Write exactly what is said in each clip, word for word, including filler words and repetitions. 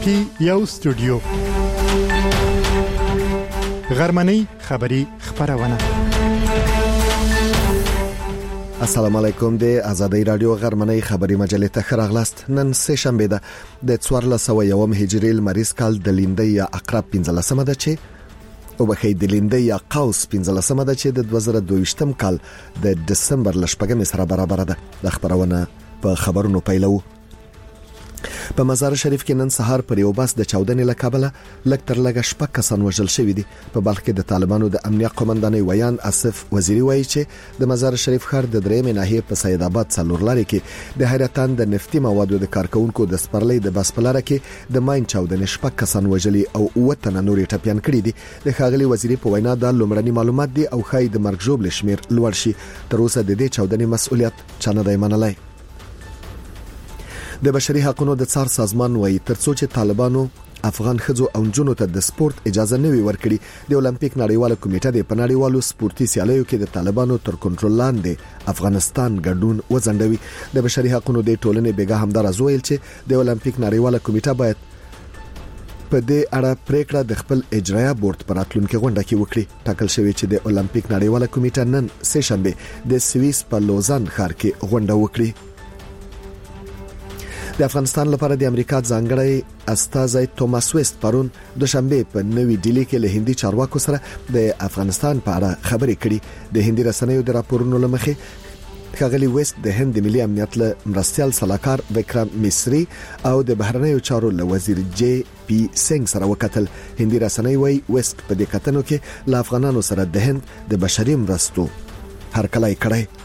پی یو سټوډیو غرمنۍ خبری خبرونه. السلام علیکم. د آزادۍ رادیو غرمنۍ خبری مجلې ته خراغلاست. نن سه شنبه ده د څوارلس سوه یو هجری لمریز کال د لیندۍ یا عقرب پنځلسمه ده چې او بخې د لیندۍ یا قوس پنځلسمه ده چې د دوه زره دوه ویشتم کال د دسمبر لشپږم سره برابر ده. د خبرونه په خبرونو پیلو. په مزار شریف کې نن سهار پر یو بس د چاودنې له کابل لږ تر لږه شپږ کسان وژل شوي دي. په بلخ کې د طالبانو د امنیت قومندانۍ ویان اسف وزیری وایي چې د مزار شریف ښار د درېمې ناحیې په سید آباد څلور لارې کې د حیرتان د نفتي موادو د کارکونکو د سپرلۍ د بس په لاره کې د ماین چاودنې شپږ کسان وژلي او اووه تنه نور ټپيان کړي دي. د ښاغلي وزیری په وینا د لومړني معلومات دي او خای د مرګ ژوبل شمیر لوړ شي. تر اوسه د دې چاودنې مسؤلیت چا نه دی منلی. د بشري حقوقو د څار سازمان وایي ترڅو چې طالبانو افغان خځو او جنونو ته د سپورت اجازه نه وي ورکړي، د اولمپیک نړیواله کمیټه د پنړیوالو سپورتي سیالیو کې د طالبانو تر کنټرول لاندې افغانستان ګډون وځنډوي. د بشري حقوقو د ټولنې بیګا همدار زویل چې د اولمپیک نړیواله کمیټه باید په دې اړه پریکړه د خپل اجرایه بورډ پر راتلونکي غونډه کې وکړي. ټاکل شوی چې د اولمپیک نړیواله کمیټه نن سه شنبه د سویس په لوزان ښار کې غونډه وکړي. د افغانستان لپاره د امریکا ځانګړی استازی توماس ویست پرون دوشنبه په نوې ډیلی کې له هندي چارواکو سره د افغانستان په اړه خبرې کړي. د هندي رسنیو د راپورونو لمخې ښاغلي ویست د هند ملي امنیت له مرستيال سلاکار وکرم مصری او د بهرنیو چارو له وزیر جی پی سنگ سره وکتل. هندي رسنۍ وایي ویست په دې کتنو کې له افغانانو سره د هند د بشري مرستو هرکلی کړی.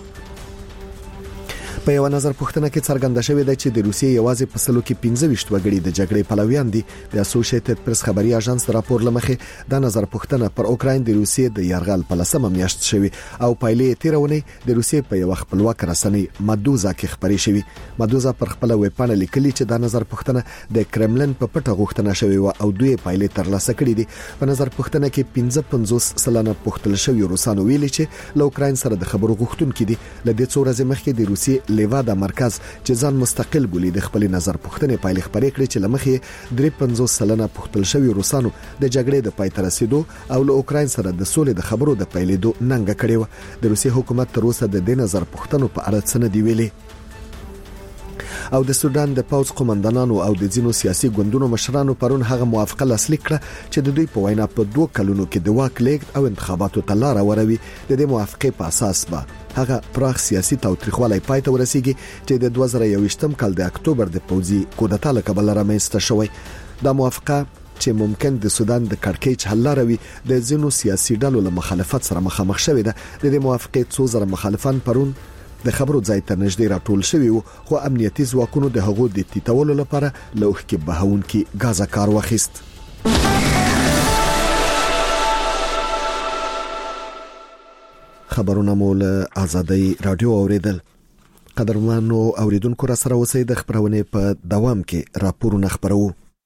په یو نظر پوښتنه کې څرګنده شوې ده چې د روسیې یوازې په سلو کې پنځه ویشت وګړي د جګړې پلویان دي. د اسوسییټډ پریس خبري اژانس راپور لمخې د نظر پوښتنه پر اوکراین د روسیې د یرغل په لسمه میاشت شوی او پایلې تیرونی د روسیې په یو خپلواک رسنۍ مدوزا کې خبري شوی. مدوزا پر خپل ویب پاڼه لیکلي چې د نظر پوښتنه د کرملن په پټه غوښتنه شوی او دوی پایلې ترلاسه کړې دي. په نظر پوښتنه کې پنځه پنځوس سلنه پوښتل شوی روسانو ویلي چې له اوکراین سره د خبرو غوښتونکو دي. ل دې څو ورځې مخکې د روسیې لیوادا مرکز چې ځان مستقل بولي د خپل نظر پوښتنې پایلې خبرې کړې چې لمخې درې پنځوس سلنه پوښتل شوی روسانو د جګړې د پای ته رسیدو او له اوکراین سره د سولې د خبرو د پیلېدو ننګه کړې و. د روسي حکومت تر اوسه د دې نظر پوښتنو په اړه څه نه دی ویلي. او د سودان د پوځ قومندانانو او د ځینو سیاسي ګوندونو مشرانو پرون هغه موافقه لاسلیک کړه چې د دوی په وینا په دوه کلونو کې د واک لیږد او انتخاباتو ته لار وروي. د دې موافقه په اساس به هغه پراخ سیاسي تاوتریخوالی پای ته ورسیږي چې د دوه زره یوویشتم کال د اکتوبر د پوځي کودتا له کبله رامنځته شوی. دا موافقه چې ممکن د سودان د کړکېچ حل لروي د ځینو سیاسي ډلو له مخالفت سره مخامخ شوی ده. د دې موافقه څو زره مخالفان پرون د خبرو ځای ته نږدې راټول شوی وو، خو امنیتي ځواکونو د هغو د تیتولو لپاره لوخ کې بهون کې غازا کار واخیست. خبرونه مول آزادۍ رادیو اوریدل. قدرمنو اوریدونکو را سره اوسئ. د خبرونه په دوام کې راپورونه خبرو.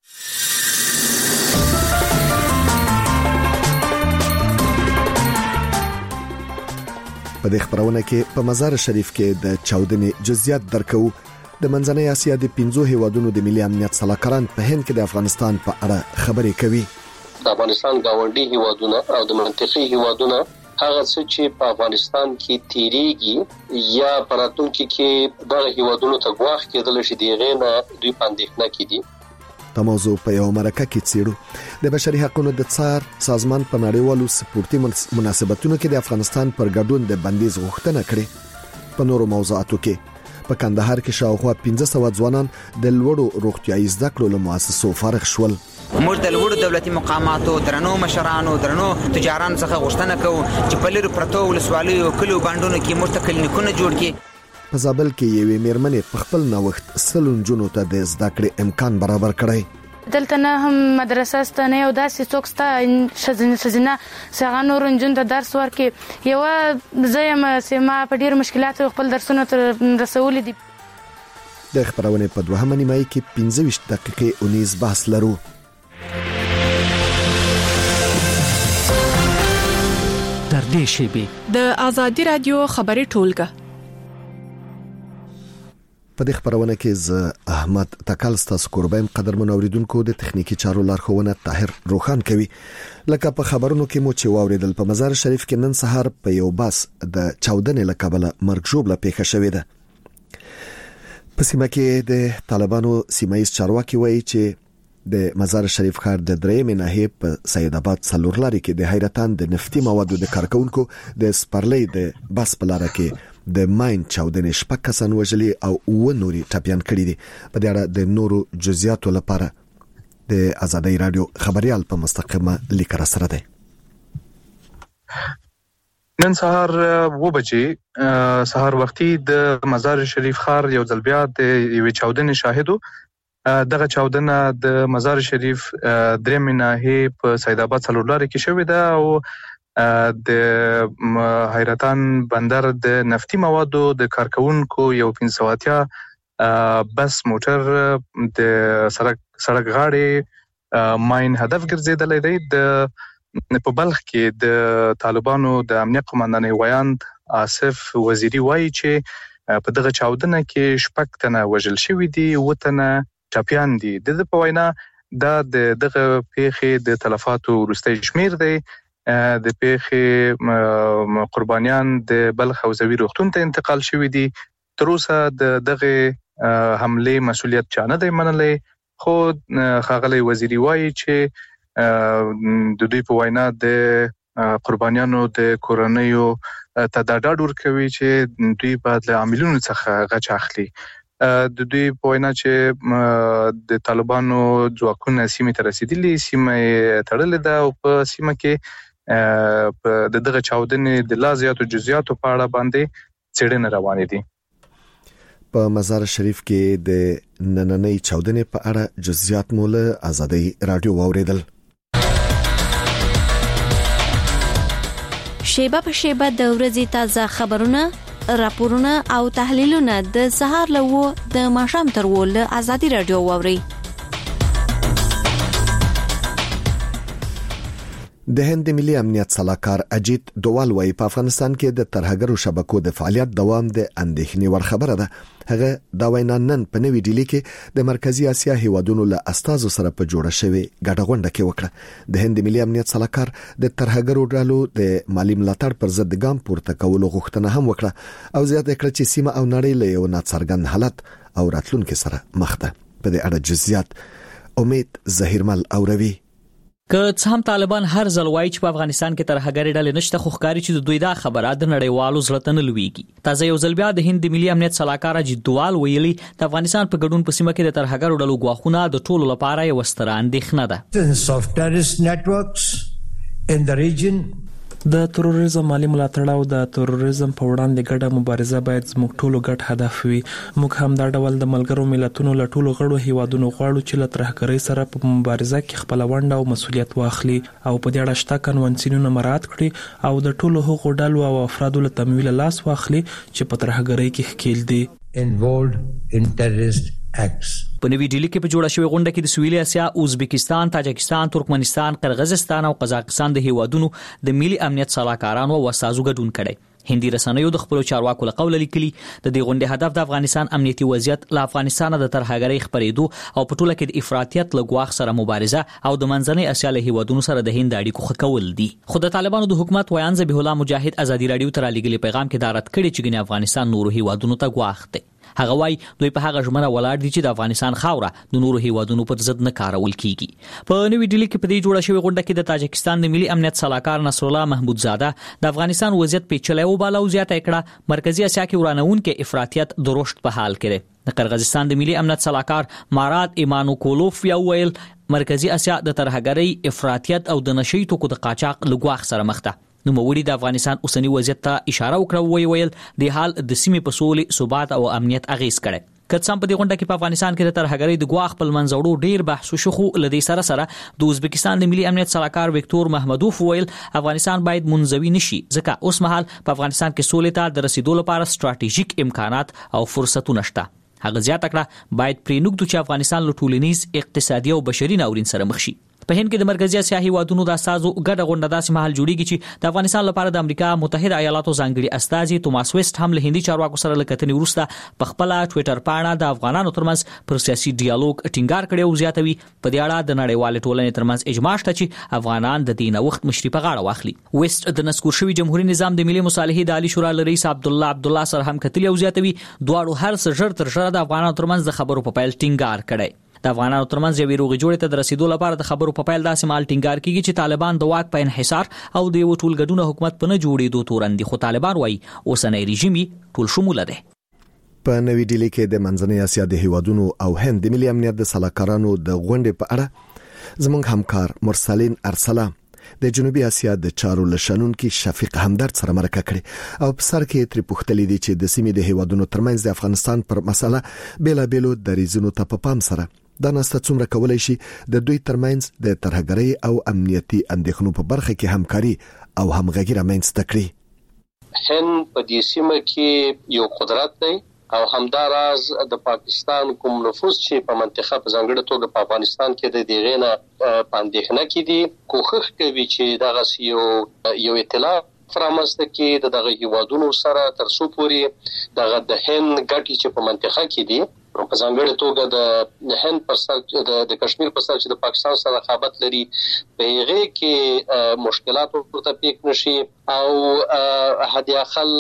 په دې خبرونه کې په مزار شریف کې د چاودنې جزئیات درکو. د منځنۍ اسیا د پنځو هیوادونو د ملي امنیت سلاکاران په هند کې د افغانستان په اړه خبرې کوي. د افغانستان گاونډي هیوادونه او د منطقي هیوادونه هغه څه چې په افغانستان کې تیریږي یا پراتونکو کې د هیوادونو ته غواخ کېدل شي دیغه نه دوی پاندېښنه کړي. د موضوع په یو مرکه کې څیړو. د بشري حقوقو د څار سازمان په نړیوالو سپورتي مناسبتونو کې د افغانستان پر ګډون د بندیز غوښتنه کړې. په نورو موضوعاتو کې په کندهار کې شاوخوا پنځه سوه ځوانان د لوړو روغتیايي زده کړو له مؤسسو فارغ شول. موږ د لوړو دولتي مقاماتو درنو مشرانو درنو تجارانو څخه غوښتنه کوو چې په لري پرتو ولسوالیو کلو باندونو کې موږ کلینیکونه جوړ کړي. په زابل کې یوې میرمنې په خپل نوښت سلون جنونو ته د زده کړې امکان برابر کړی. دلته نه هم مدرسه ستنه یو داسې څوک ستا شزنه شزنه څنګه نور انجن د درس ورکې یو زیم سیمه په ډیر مشکلاتو خپل درسونه تر رسول دي. د خبرونه په دوهمه نیمه کې پنځه ویشت دقیقې اونیز بحث لرو. در دې شیبې د آزادۍ رادیو خبري ټولګه په دې خبرونه کې ز احمد تکل ستاسو قربایم قدر منوریدونکو د تخنیکی چارو لارښوونه طاهر روخان کوي. لکه په خبرونو کې مو چې واوریدل په مزار شریف کې نن سهار په یو باس د چاودنې لقبله مرګ ژوبله پیښه شوې ده. په سیمه کې د طالبانو سیمایي چارواکي وایي چې د مزار شریف ښار د درېمې ناحیې په سید آباد څلور لارې کې د حیرتان د نفتي موادو د کارکونکو د سپرلۍ د بس په لار کې د ماین چاودنې شپږ کسان وژلي او اوه نوري ټپيان کړي دي. په دې اړه د نورو جزئیاتو لپاره د آزادۍ رادیو خبريال په مستقیمه لیک را سره دی. نن سهار و بجې سهار وختي د مزار شریف ښار یو ځل بیا د یوې چاودنې شاهدو. دغه چاودنه د مزار شریف درېمې ناحیې په سید آباد څلور لارې کې شوې ده او د حیرتان بندر د نفتي موادو د کارکونکو یو پنځه سوه اتیا بس موټر د سړک سړک غاړې ماین هدف ګرځیدلی دی. د په بلخ کې د طالبانو د امنیت قوماندان ویاند آصف وزیری وایي چې په دغه چاودنه کې شپږ تنه وژل شوي دي، اووه تنه ټپيان دي. د په وینا دا د دغه پیښې د تلفاتو وروستی شمیر دی. د پیښې قربانیان د بلخ حوزوي روغتون ته انتقال شوي دي. تر اوسه د دغه حمله مسؤلیت چا نه دی منلی، خو ښاغلی وزیری وایي چې د دوی په وینا د قربانیانو د کورنیو ته دا ډاډ ورکوي چې دوی باید له عاملونو څخه غچ اخلي. د دوی په وینا چې د طالبانو ځواکونه سیمې ته رسیدلي، سیمه یې تړلې ده او په سیمه کې د دغه چاودنې د لا زیاتو جزئیاتو په اړه باندې څېړنې روانې دي. په مزار شریف کې د نننۍ چاودنې په اړه جزئیات مو له آزادۍ رادیو واوریدل. شیبه په شیبه د ورځې تازه خبرونه، راپورونه او تحلیلونه د سهار لوو د ماښام تر ول آزادۍ رادیو واوري. د هند ملي امنیت صلاحکار اجیت دووال وايي په افغانستان کې د ترهګرو شبکو د فعالیت دوام د اندېښنې ور خبره ده. هغه دا وینا نن په نوې ډیلي کې د مرکزی اسیا هیوادونو له استازو سره په جوړه شوی ګډه غونډه کې وکړه. د هند ملي امنیت صلاحکار د ترهګرو ډلو د مالی ملاتړ پر ضد ګام پورته کولو غوښتنه هم وکړه او زیاته کړه چې سیمه او نړۍ له یو ناڅرګند حالت او راتلونکو سره مخ ده. په دې اړه جزئیات امید ظهیرمل اوروي. که څه هم طالبان هر ځل وایي چې په افغانستان کې ترهګري ډلې نشته، خو ښکاري چې د دوی دا خبره د نړیوالو زړه ته نه لویږي. تازه یو ځل بیا د هند ملي امنیت صلاحکار اجیت دووال ویلي د افغانستان په ګډون په سیمه کې د ترهګرو ډلو ګواښونه د ټولو لپاره یو ستره اندېښنه ده. د تروریزم مالی ملاتړ او د تروریزم په وړاندې ګډه مبارزه باید زموږ ټولو ګډ هدف وي. موږ هم دا ډول د ملګرو ملتونو له ټولو غړو هیوادونو غواړو چې له ترهګرۍ سره په مبارزه کې خپل ونډه او مسؤلیت واخلي او په دې اړه شته کنوانسیونونه مراعات کړي او د ټولو حقوقو ډلو او افرادو له تمویل لاس واخلي چې په ترهګرۍ کې ښکیل دي. involved in terrorist acts. په نوې ډیلي کې په جوړه شوې غونډه کې د سویلي اسیا، ازبکستان، تاجکستان، ترکمنستان، قرغیزستان او قزاقستان د هیوادونو د ملي امنیت صلاحکارانو او استازو ګډون کړي. هندي رسنیو د خپل چارواکو له قوله لیکلي د دې غونډې هدف د افغانستان امنیتي وضعیت له افغانستان د ترهګرۍ خپرېدو او په ټوله کې د افراطیت له ګواښ سره مبارزه او د منځنۍ اسیا له هیوادونو سره د هند اړیکو ښه کول دي. خو د طالبانو د حکومت ویان ذبیح الله مجاهد آزادۍ رادیو ته رالیږلي پیغام کې دا رد کړی چې ګنې افغانستان نورو هیوادونو ته ګواښ دی. هغه وایي دوی په هغه ژمنه ولاړ دي چې د افغانستان خاوره د نورو هیوادونو پر ضد نه کارول کیږي. په نوې ډیلي کې په دې جوړه شوې غونډه کې د تاجکستان د ملي امنیت صلاحکار نصر الله محمود زاده د افغانستان وضعیت پیچلی وباله او زیاته کړه مرکزی اسیا کې ورانونکو افراطیت د رشد په حال کې دی. د قرغیزستان د ملي امنیت صلاحکار ماراد ایمانوکولوف یو ویل مرکزی اسیا د ترهګرۍ، افراطیت او د نشئی توکو د قاچاق له ګواښ سره مخ ده. نو موري د افغانستان اوسنی وضعیت ته اشاره وکړه وی ویل د حال د سیمې په سولې، ثبات او امنیت اغیز کړي. که څه هم په دې غونډه کې په افغانستان کې د ترهګرۍ د ګواښ په منځوړو ډیر بحث وشو، خو له دې سره سره د ازبکستان د ملي امنیت صلاحکار وکتور محمدوف ویل افغانستان باید منزوي نشي، ځکه اوس مهال په افغانستان کې سولې ته د رسیدو لپاره ستراتیژیک امکانات او فرصتونه شته. هغه زیاته کړه باید پرې نږدو چې افغانستان له ټولنیز، اقتصادي او بشري ناورین سره مخ شي. په هند کې د مرکزی اسیا هیوادونو د اساسو ګډه غونډه داسې مهال جوړیږي چې د افغانستان لپاره د امریکا متحده ایالاتو ځانګړي استازي توماس ویسټ هم له هندي چارواکو سره لکتنې وروسته په خپل ټوئیټر باندې د افغانانو ترمنځ پر سیاسي ډیالوګ ټینګار کړی او زیاتوي په دې اړه د نړیوال ټولنې ترمنځ اجماع شته چې افغانان د دینه وخت مشري په غاړه واخلي. ویسټ د نسکور شوی جمهوریت نظام د ملي مصالحې د عالی شورا رئیس عبد الله عبد الله سره هم کتلی او زیاتوي دواړو هر څه ژر تر ژره د افغانانو ترمنځ د خبرو په پیل ټینګار کړی. د افغانانو ترمنځ یو روغې جوړې ته د رسیدو لپاره د خبرو په پیل داسې مال ټینګار کیږي چې طالبان د واک په انحصار او د یو ټولګډونه حکومت په نه جوړېدو تورن دي، خو طالبان وایي اوسنۍ رژیم ټول شموله دی. په نوې ډیلي کې د منځنۍ اسیا د هیوادونو او هند د ملي امنیت د سلاکارانو د غونډې په اړه زموږ همکار مرسلین ارسلا د جنوبي اسیا د چارو لشنون کې شفیق همدرد سره مرکه کړې او په سر کې تر پوښتلې دي چې د سیمې د هیوادونو ترمنځ د افغانستان پر مسله بیلا بیلو د ریزونو ته په پام سره دا نسته څومره کولای شي د دوی ترمنځ د ترهګرۍ او امنیتي اندېښنو په برخه کې همکاري او همغږي رامنځته کړي. هند په دې سیمه کې یو قدرت دی او همداراز د پاکستان کوم نفوذ چې په منطقه په ځانګړي توګه په افغانستان کې د دیغې نه پاندېښنه کې دي کوښښ کوي چې دغه یو یو اطلاع فرامسته کې د دغه هیوادونو سره تر څو پورې دغه د هند ګټې چې په منطقه کې دي په ځانګړي توګه د هند پر سر د کشمیر پر سر چې د پاکستان سره رقابت لري په هغه کې مشکلات ورته پیښ نشي او هدي اخل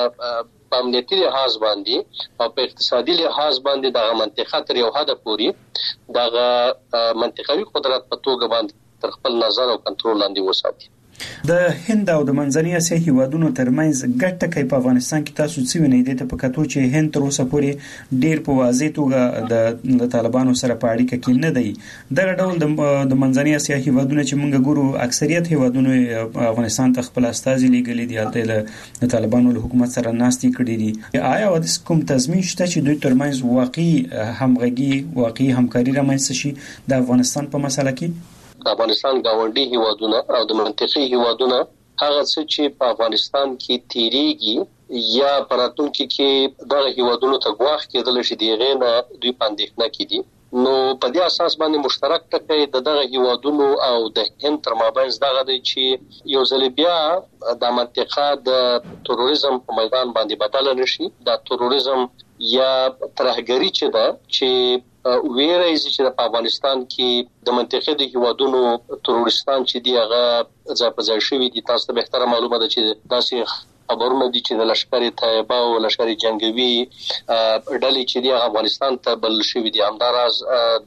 په امنیتي لحاظ باندې او په اقتصادي لحاظ باندې دغه منطقه تر یو حد پورې دغه منطقوي قدرت په توګه باندې تر خپل نظر او کنټرول لاندې وساتي. د هند او د منځنۍ اسیا هیوادونو ترمنځ ګټه کوي په افغانستان کې تاسو څه وینئ د ته په کتو چې هند تر اوسه پورې ډیر په واضح توګه د طالبانو سره په اړیکه کې نه دی. دغه ډول د منځنۍ اسیا هیوادونو چې موږ ګورو اکثریت هیوادونو افغانستان ته خپل استازي لیږلي دي هلته د طالبانو له حکومت سره ناستې کړې دي. آیا د کوم تضمین شته چې دوی ترمنځ واقعي همغږي واقعي همکاري رامنځته شي د افغانستان په مسله کې؟ د افغانستان گاونډي هیوادونه او د منطقي هیوادونه هغه څه چې په افغانستان کې تیریږي یا پراتونکو کې دغه هیوادونو ته غواخ کېدل شي دیغه نه دوی پاندېښنه کړي. نو په دې اساس باندې مشترک ټکی د دغه هیوادونو او د هند تر مابین دغه دی چې یو ځل بیا د منطقه د تروریزم په میدان باندې بدل نشي. د تروریزم یا ترهګری چې دا چې ویره چې په افغانستان کې د منطقې د هیوادونو تروریستان چې دی هغه ځپځای شوی دي. تاسو ته به معلومه ده چې داسې خبرونه دي چې د لشکر طیبه او لشکر جنگوي ډلې چې دی افغانستان ته بل شوی دي. همداراز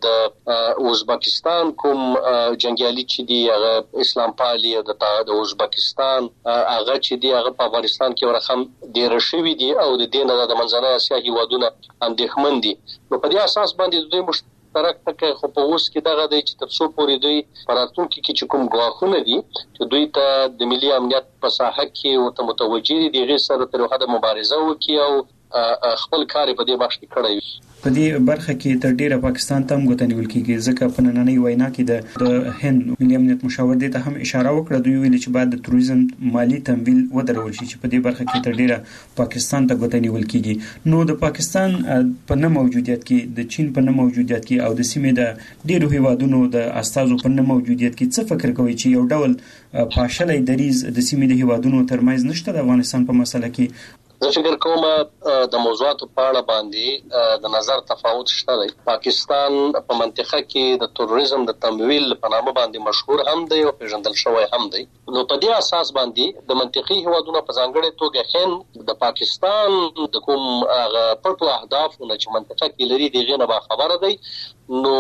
د ازبکستان کوم جنگیالي چې دی هغه اسلام پالي او د ازبکستان هغه چې دی هغه په افغانستان کې ورخم ډیر شوی دي او د دینه د منځنۍ اسیا هیوادونه اندېښمن دي. نو په دې اساس باندې دوی مشترک تک خو په اوس کې دغه دی چې تر څو پورې دوی پراتونکو کې چې کوم غواخونه دي چې دوی ته د ملي امنیت په ساحه کې ورته متوجي دي غیر سره تر حد مبارزه وکي او خپل کار په دې باندې کړی. په دې برخه کې تر ډیره پاکستان ته هم غوښتنې ولکېږي ځکه په نننۍ وینا کې د هند ملي امنیت مشاور ته هم اشاره وکړه. دوی ویلي چې بعد د تروریزم مالی تمویل ودرول شي چې په دې برخه کې تر ډیره پاکستان ته غوښتنې ولکېږي. نو د پاکستان په نه موجودیت کې د چین په نه موجودیت کې او د سیمې د ډیرو هیوادونو د استازو په نه موجودیت کې څه فکر کوي چې یو ډول پاشلې دریز د سیمې د هیوادونو ترمنځ نشته د افغانستان په مسله کې؟ زه فکر کوم د موضوعاتو په اړه باندې د نظر تفاوت شته دی. پاکستان په منطقه کې د تروریزم د تمویل په نامه باندې مشهور هم دی او پیژندل شوی هم دی. نو په دې اساس باندې د منطقي هیوادونو په ځانګړي توګه هند د پاکستان د کوم پټو اهدافونو چې منطقه کې لري دغه نه خبره دی. نو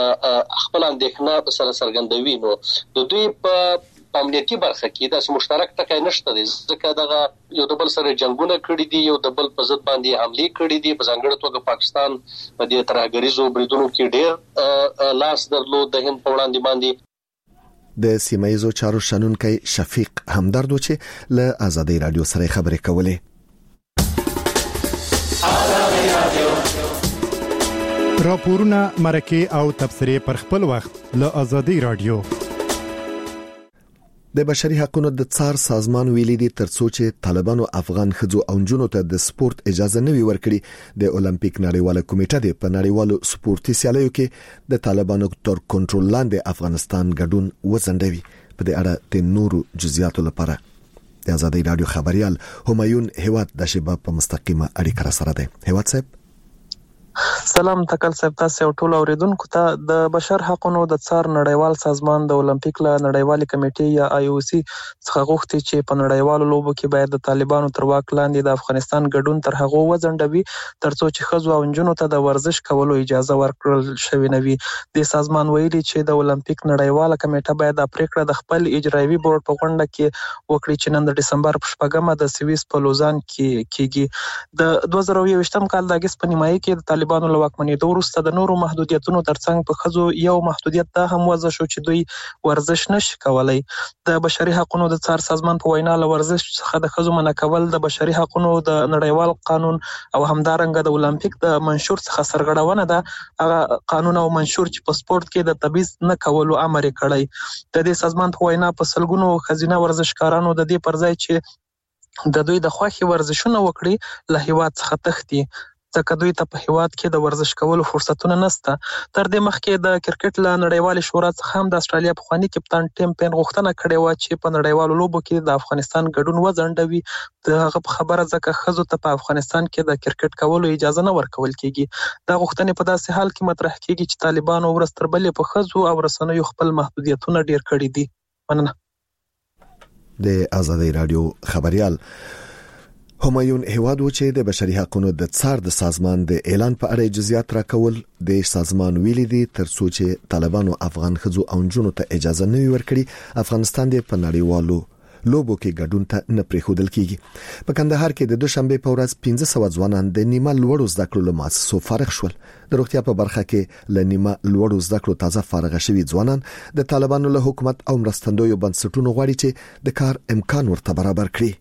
خپل اندېښنه سره څرګندوي. نو د دوی په امنیتي برخه کې د مشترک ټکی نشته دي ځکه دغه یو د بل سره جنگونه کړي دي یو د بل په ضد باندې حمله کړي دي. په ځانګړي توګه پاکستان په دې ترهګریزو بریدونو کې ډېر لاس درلود د هند په وړاندې باندې. د سیمایزو چارو شنونکي شفیق همدرد چې له آزادۍ رادیو سره خبرې کولې. راپورونه مرکه او تبصرې پر خپل وخت له آزادۍ رادیو. د بشري حقوقو د څار سازمان ویلي دي ترڅو چې طالبانو افغان ښځو او نجونو ته د سپورت اجازه نه وي ورکړي د اولمپیک نړیواله کمیټه د په نړیوالو سپورتي سیالیو کې د طالبانو تر کنټرول لاندې افغانستان ګډون وزندوي. په دې اړه د نورو جزئیاتو لپاره د آزادۍ رادیو خبريال همایون هیواد د شباب په مستقیمه اړیکه سره ده. هیواد صاحب سلام تکل صاحب، تاسو ټول اوریدونکو ته د بشر حقوقو د څار نړیوال سازمان د اولمپیک له نړیوالې کمیټې یا آی او سی څخه غوښتي چې په نړیوالو لوبو کې باید د طالبانو تر واک لاندې د افغانستان ګډون تر هغه وځنډوي ترڅو چې ښځو او نجونو ته د ورزش کولو اجازه ورکړل شوې نه وي. د سازمان ویلي چې د اولمپیک نړیواله کمیټه باید د پریکړه د خپل اجرایوي بورډ په غونډه کې وکړي چې نن د ډسمبر په شپږمه د سویس په لوزان کې کیږي. د دوه زره یوویشتم کال د اگست په نیمایي کې د طالبانو له واکمنېدو وروسته د نورو محدودیتونو ترڅنګ په ښځو یو محدودیت دا هم وضع شو چې دوی ورزش نشي کولای. د بشري حقوقو د څار سازمان په وینا له ورزش څخه د ښځو منع کول د بشري حقوقو د نړیوال قانون او همدارنګه د اولمپیک د منشور څخه سرغړونه ده. هغه قانون او منشور چې په سپورت کې د تبعیض نه کولو امر کړی. د دې سازمان په وینا په سلګونو ښځینه ورزشکارانو د دې پر ځای چې د دوی د خوښي ورزشونه وکړي له هیواد څخه تښتي ځکه دوی ته په هیواد کې د ورزش کولو فرصتونه نشته. تر دې مخکې د کرکټ له نړیوالې شورا څخه هم د استرالیا پخوانی کپتان ټیم پین غوښتنه کړې و چې په نړیوالو لوبو کې د افغانستان ګډون وځنډوي. د هغه په خبره ځکه ښځو ته په افغانستان کې د کرکټ کولو اجازه نه ورکول کیږي. دا غوښتنې په داسې حال کې مطرح کیږي چې طالبانو ورځ تر بلې په ښځو او رسنیو خپل محدودیتونه ډیر کړي دي. مننه. د آزادۍ رادیو خبريال همایون هیواد و چې د بشري حقوقو د څار د سازمان د اعلان په اړه جزئیات راکول. د سازمان ویلي دي ترڅو چې طالبانو افغان ښځو او نجونو ته اجازه نه ورکړي افغانستان د په نړیوالو لوبو کې ګډون ته نه پریښودل کیږي. په کندهار کې د دوشنبه په ورځ پنځه سوه ځوانان د نیمه لوړو زده کړو له مؤسسو فارغ شول. د روغتیا په برخه کې له نیمه لوړو زده کړو تازه فارغ شوي ځوانان د طالبانو له حکومت او مرستندویو بنسټونو غواړي چې د کار امکان ورته برابر کړي.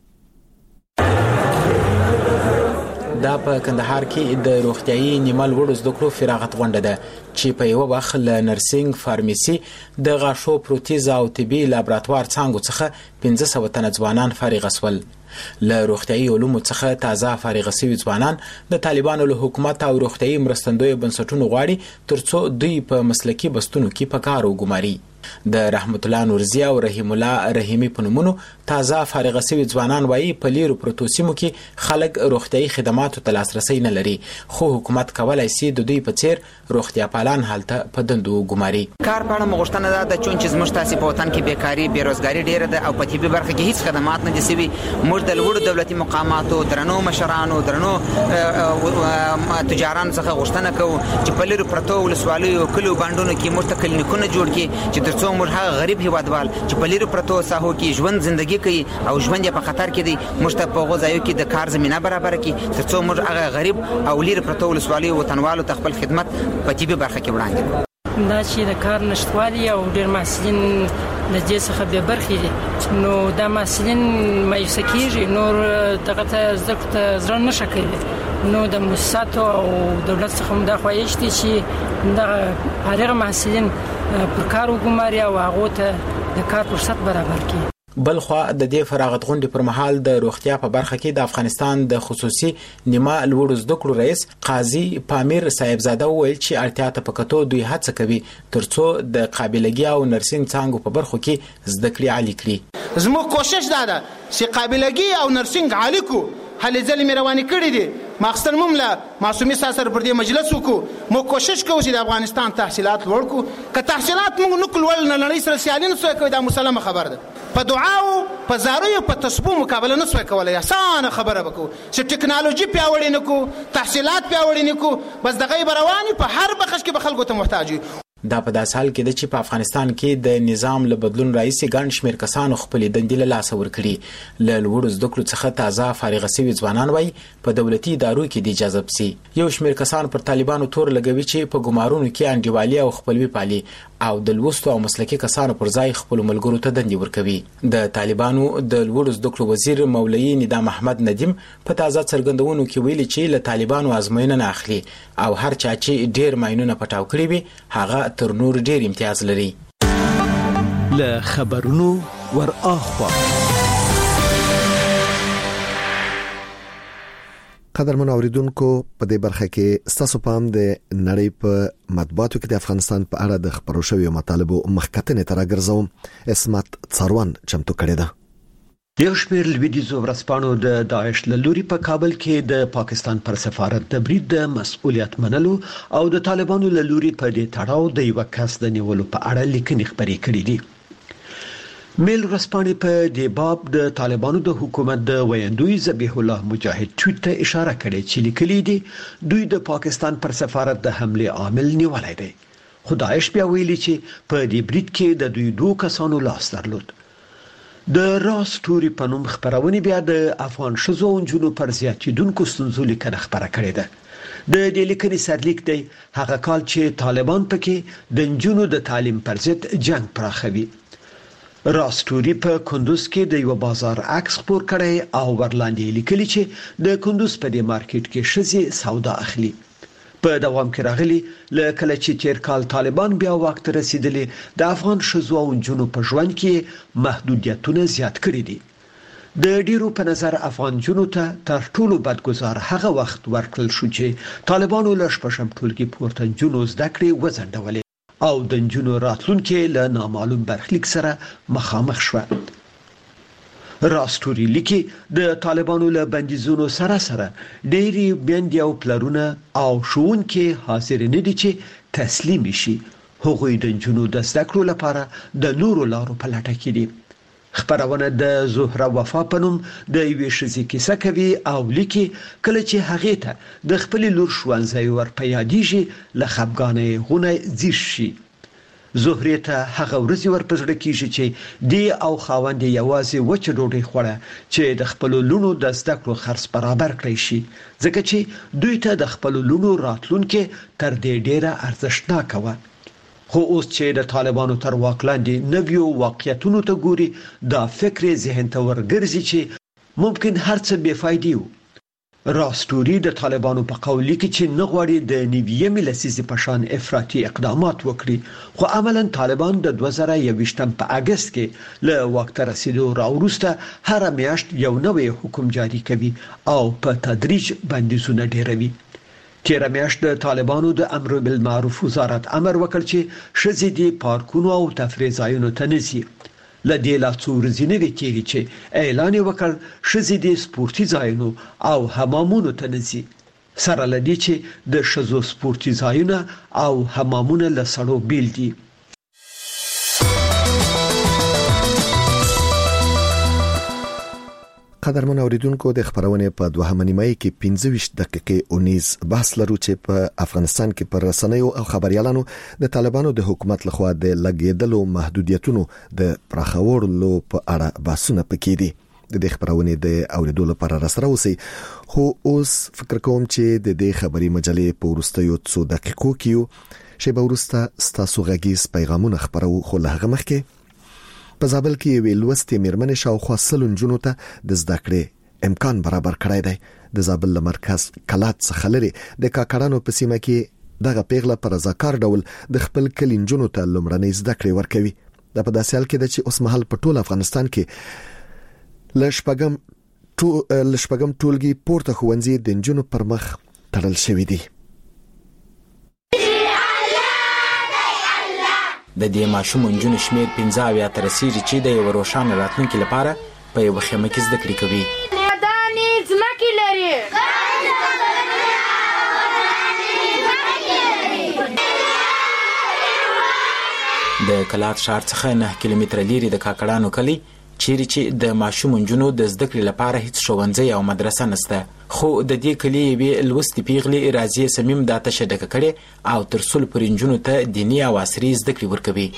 دا په کندهار کې د روغتيایي نیمه لوړو زده کړو فراغت غونډه ده چې په یو وخت له نرسنګ، فارمیسي، د غاښو پروتیز او طبي لابراتوار څانګو څخه پنځه سوه تنه ځوانان فارغ شول. له روغتيایي علومو څخه تازه فارغ شوي ځوانان د طالبانو له حکومت او روغتيایي مرستندویو بنسټونو غواړي ترڅو دوی په مسلکي بستونو کې په کار وګماري. د رحمت الله نورزی او رحیم الله رحیمی په نومونو تازه فارغ شوي ځوانان وایي په لیرو پروتو سیمو کې خلک روغتيایي خدماتو ته لاسرسي نه لري، خو حکومت کولای شي د دوی په څیر روغتیا پالان حالته په دندو وګماري. کار په اړه مغوښتنه ده د چون چې زموږ تاسو په وطن کې بیکاری بیروزګاری ډیره ده او په طبي برخه کې هیڅ خدمات نه دي سوي. موږ د لوړو دولتي مقاماتو درنو مشرانو درنو تجارانو څخه غوښتنه کوو چې په لیرو پروتو ولسوالیو کلو باندونو کې موږ ته کلینیکونه جوړ کړي چې ترڅو موږ هغه غریب هیوادوال چې په لیرو پروتو ساحو کې ژوند ژوندۍ کوي او ژوند یې په خطر کې دی موږ ته په غوځایو کې د کار زمينه برابر کړي ترڅو موږ هغه غریب او لیرو پروتو ولسوالیو وطنوالو ته خپل خدمت په طبي برخه کې وړاندې کړو. دا چې د کار نشټوالي او ډېر محصلین د دې څخه به برخې دي نو دا محصلین مایوسه کیږي، نور دغه ته زده کړه زړه نشه کوي. نو د مؤسساتو او دولت څخه هم دا خواهش دي چې دغه فارغ محصلین پر کار وګماري او هغه ته د کار فرصت برابر کړي. بل خو د دې فراغت غونډې پر مهال د روغتیا په برخه کې د افغانستان د خصوصي نیمه لوړو زده کړو رئیس قاضي پامیر صاحبزاده وویل چې اړتیا ته پکتو دوی هڅه کوي ترڅو د قابلیت او نرسنګ څانګو په برخو کې زده کړې عالی کړي. زموږ کوشش دا ده چې قابلیت او نرسنګ عالی کو هلې ځلې مې روانې کړې دي ماخستن ممله معصومي ساسر پر دې مجلس وکړو. مو کوشش کوو چې د افغانستان تحصیلات لوړ کړو. که تحصیلات موږ نه کول نه لړۍ سره سیالي نه سوی کوي دا مسلمه خبر ده. په دعاو په زاریو په تسبو مقابله نه سوی کولای. اسانه خبره وکړو چې ټکنالوژي پیاوړې نه کو، تحصیلات پیاوړې نه کو، بس د غیب رواني په هر بخش کې به خلکو ته محتاج یو. دا په داس حال کې د چې په افغانستان کې د نظام له بدلون راځي ګڼ شمېر کسانو خپل دندې له لاسه ورکړي. له لوړو زده کړو څخه تازه فارغ شوي ځوانان وایي په دولتي ادارو کې د جذب سي. یو شمېر کسان پر طالبانو تور لګوي چې په ګمارونو کې انډیوالي او خپلوي پالي او د لوستو او مسلکي کسانو پر ځای خپل ملګرو ته دندې ورکوي. د طالبانو د لوړو زده کړو وزیر مولوي ندام احمد ندیم په تازه څرګندونو کې ویلي چې له طالبانو ازموینه نه اخلي او هر چا چې ډیر ماینونه پټاو کړی وي هغه تر نور ډیر امتیاز لري. له خبرونو ور اخوا. قدرمن اوریدونکو په دې برخه کې ستاسو پام د نړۍ په مطبوعاتو کې د افغانستان په اړه د خبرو شویو مطالبو مخکتنې تر راګرځوم. اسمت څاروان چمتو کړی ده. یو شمېر لویدیځو ورځپاڼو د داعش له لوري په کابل کې د پاکستان پر سفارت د برید د مسؤلیت منلو او د طالبانو له لوري په دې تړاو د یو کس د نیولو په اړه لیکنې خبرې کړې دي. میل ورځپاڼې په دې باب د طالبانو د حکومت د ویاندوی ذبیح الله مجاهد ټویټ ته اشاره کړې چې لیکلي دي دوی د پاکستان پر سفارت د حمله عامل نیولای دی. خو داعش بیا ویلي چې په دې برید کې د دوی دوه کسانو لاس درلود. د راس ټوري په نوم خبرونه بیا د افغان شذو انجونو پر زیاتیدونکو ستونزو لیکنه خبره کړې ده. د دې لیکنې سرلیک دی هغه کال چې طالبان پکې د انجونو د تعلیم پر ضد جنگ پراخوي. راستوري په کندوز کې د یو بازار عکس خپور کړی او ورلاندې لیکلي چې د کندوز په دې مارکیټ کې شذې سودا اخلي. په دوام کې راغلي لکه چې تیر کال طالبان بیا وخت رسیدلی د افغان شذو او جنونو په ژوند کې محدودیتونه زیات کړي دي. د ډیرو په نظر افغان جنونو ته تر ټولو بدګزار هغه وخت ورکړل شو چې طالبانو له شپږم ټولګي پورته جنونو زده کړې وځنډولې او د جنونو راتلونکي له نامعلوم برخلیک سره مخامخ شو. راستوري لیکي د طالبانو له بندیزونو سره سره ډېری بندي او پلرونه او شوونکي حاضر نه دي چې تسلیم شي. هغوی د جنونو د زده کړو لپاره د نورو لارو په لټه کې دي. خبرونه د زهره وفا پنوم د یوې ښځې کیسه کوي او لیکي کله چې هغه ته د خپل لور شوانځي ور په یادېږي له خپګانې غونه زیش شي. زهره ته هغه ورځ ور پزړه کیږي چې دی او خاوند یوازې وچ ډوډۍ خوړه چې د خپل لونو د زده کړو خرڅ برابر کړی شي ځکه چې دوی ته د خپل لونو راتلونکي تر دې ډیره ارزښتناک و. خو اوس چې د طالبانو تر واک لاندې نویو واقعیتونو ته ګوري دا فکر ذهن ته ورګرځي چې ممکن هر څه بے فایده وي. راستوري د طالبانو په قول لیکي چې نه غواړي د نیویمې لسیزې په شان افراطي اقدامات وکړي خو عملاً طالبان د دوه زره یوویشتم په اگست کې له واک ته رسیدو راوروسته هر میاشت یو نوی حکم جاری کوي او په تدریج بندیزونه ډیروي. تیر میاشت د طالبانو د امر بالمعروف وزارت امر وکړ چې ښځې د پارکونو او تفریح ځایونو ته نشي. لدې لا څو ورځې نه کېږي چې اعلان وکړ ښځې د سپورتي ځایونو او حمامونو ته نشي. سره لدې چې د ښځو سپورتي ځایونه او حمامونه له سړو بیل دي. قدرمن اوریدونکو د خبرونه په دوهمه نیمه کې پنځه ویشت دقیقې اونیز بحث لرو چې په افغانستان کې پر رسنیو او خبريالانو د طالبانو د حکومت لخوا د لګیدلو محدودیتونو د پراخولو په اړه بحثونه پکې دي. د دې خبرونه د اوریدلو لپاره راسره اوسئ. خو اوس فکر کوم چې د دې خبري مجلې په ورستیو څو دقیقو کې شی به ورسته ستاسو غږیز پیغامونه خبرو. خو له هغه مخکې په زابل کې ویل وستې میرمنې شاوخوا سلون جنونو ته د زده کړې امکان برابر کړی دی. د زابل له مرکز کلات څخه لري د کاکړانو په سیمه کې دغه پیغله پر رضاکار ډول د خپل کلي جنونو ته لومړنۍ زده کړې ورکوي. دا په داسې حال کې ده چې اوس مهال په ټول افغانستان کې لشپګم ټو لشپګم ټولګي پورته ښوونځي د جنونو پر مخ تړل شوی دي. د دې ماشوم انجونو شمیر پنځه اویا تر رسیږي چې د یو روښانه راتلونکي لپاره په یو خیمه کې زده کړې کوي. مداني ځمکې لري. د کلات ښار څخه نه کیلومتره لري د کاکړانو کلی چیرې چې د ماشوم انجونو د زده کړې لپاره هیڅ ښوونځی او مدرسه نشته. خو د دې کلی یوې لوستې پیغلې راضیه صمیم دا تشه ډکه کړې او تر څو پر انجونو ته دیني او عصري زده کړې ورکوي.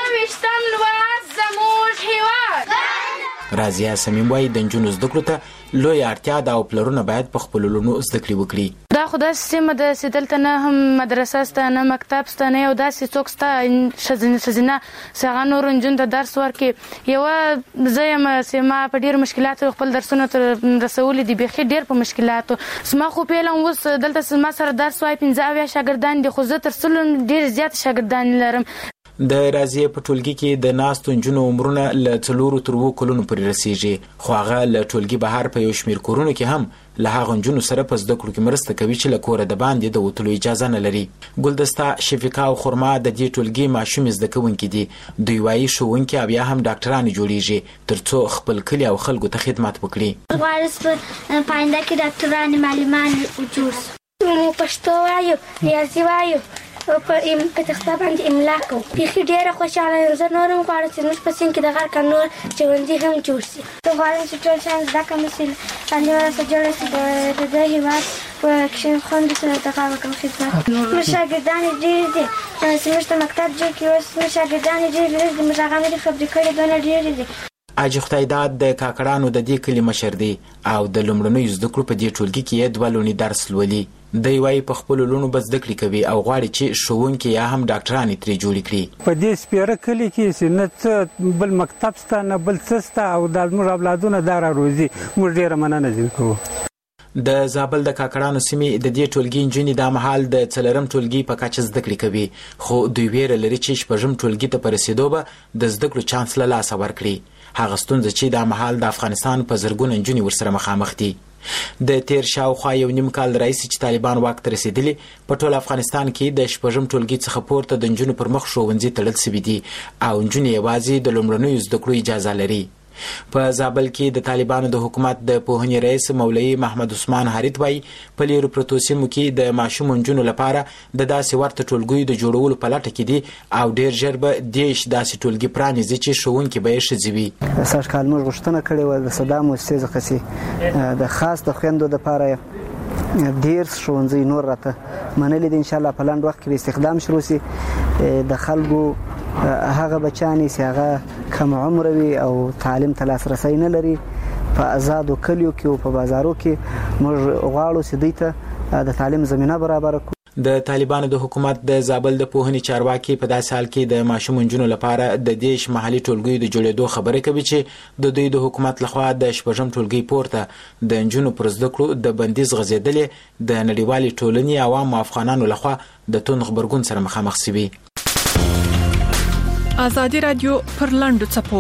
راضیه صمیم وايي د انجونو زده کړو ته لوی اړتیا ده او پلرونه باید په خپل لونو زده کړې وکړي. دا خدای سیمه د سیدلته نه هم مدرسه سته نه مکتب سته نه یو داسې څوک سته شزینه څنګه نور انجون ته درس ورکړي. یو زیم سیمه په ډیر مشکلاتو خپل درسونه تر رسول دي بخي ډیر په مشکلاتو سما خو په لون وس دلته سما سره درس وای پنځه اویا شاګردان دي خو زه تر څلور ډیر زیات شاګردان لرم. د راځي په ټولګي کې د ناستو نجونو عمرونه له څلورو تر اوو کلونو پورې رسیږي خو هغه له ټولګي بهر په یو شمېر کورونو کې هم له هغه نجونو سره په زده کړو کې مرسته کوي چې له کوره د باندې د وتلو اجازه نه لري. ګلدسته شفیقه او خرما د دې ټولګي ماشومې زده کوونکي دي. دوی وایي ښوونکي او بیا هم ډاکټران جوړیږي ترڅو خپل کلي او خلکو ته خدمت وکړي. غواړم په آینده کې ډاکټران معلمان جوړ شي. موږ پښتو وایو، ریاضي وایو او په تخته باندې املا کوو. بیخي ډېره خوشحاله یم. زه نور هم غواړم چې زموږ په سیند کې د غر که نور ښوونځي هم جوړ شي. زه غواړم چې ټول شیان زده کړم چې تعلیم راسره جوړه شي د دې هېواد په کښې خوندو سره دغه وکړم خدمت. زموږ شاګردان یې ډېر دي. زموږ ته مکتب جوړ کړي اوس زموږ شاګردان یې ډېر ډېر دي. موږ هغه نه دي خبرې کړي دونه ډېرې دي. حاجي خدایداد د کاکړانو د دې کلي مشر دی او د لومړنیو زده کړو په دې ټولګي کې یې دوه لونې درس لولي. دی وایي په خپلو لوڼو به زده کړې کوي او غواړي چې ښوونکي یا هم ډاکټران یې ترې جوړې کړي. په دې سپېره کلي کې چې نه څه بل مکتب شته نه بل څه شته او دا زموږ اولادونه دا راروزي. موږ ډېره مننه ځینې کوو. د زابل د کاکړانو سیمې د دې ټولګي نجونې دا مهال د څلرم ټولګي په کچه زده کړې کوي خو دوی ویره لري چې شپږم ټولګي ته په رسېدو به د زده کړو چانس له لاسه ورکړي. هغه ستونزه چې دا مهال د افغانستان په زرګونه نجونې ورسره مخامخ دي. د تیر شاوخوا یو نیم کال راهیسې چې طالبان واک ته رسېدلي په ټول افغانستان کې د شپږم ټولګي څخه پورته د نجونو پر مخ ښوونځي تړل سوي دي او نجونې یوازې د لومړنیو زده کړو اجازه لري. په زابل کې د طالبانو د حکومت د پوهنې رئیس مولوي محمد عثمان حریت وایي په لیرو پرتو سیمو کې د ماشومو نجونو لپاره د داسې ورته ټولګیو د جوړولو په لټه کې دي او ډېر ژر به دېرش داسې ټولګي پرانیزي چې ښوونکي به یې ښځې وي. سږ کال موږ غوښتنه کړې وه د صدا موسسې څخه چې د خاص د خویندو دپاره ډېر ښوونځي نور راته منلي دي. انشاءالله په لنډ وخت کې به استخدام شروع شي. د خلکو هغه بچانې چې هغه کم عمره وي او تعلیم ته لاسرسی نه لري په آزادو کلیو کې او په بازارو کې موږ غواړو چې دوی ته د تعلیم زمینه برابره کړو. د طالبانو د حکومت د زابل د پوهنې چارواکي په داسې حال کې د ماشوم نجونو لپاره د دیش محلي ټولګیو د جوړېدو خبره کوي چې د دوی د حکومت لخوا د شپږم ټولګي پورته د نجونو پر زده کړو د بندیز غځېدلې د نړیوالې ټولنې عوامو افغانانو لخوا د توند غبرګون سره مخامخ شوي. ازادي رادیو پر لاندو چپو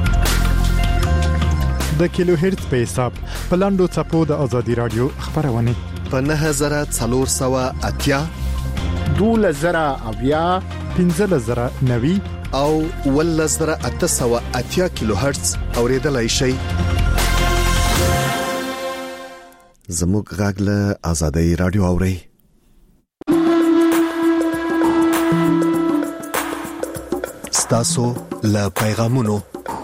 د کیلو هرتز په حساب په لاندو چپو د ازادي رادیو خبرونه په نه زره څلور سوه اتیا دوله زره اویا پنځه زره نوي او ول زره اته سوه اتیا کیلو هرتز اوریدلای شي. زموږ غږ له ازادي رادیو اوري. تاسو له پیغامونو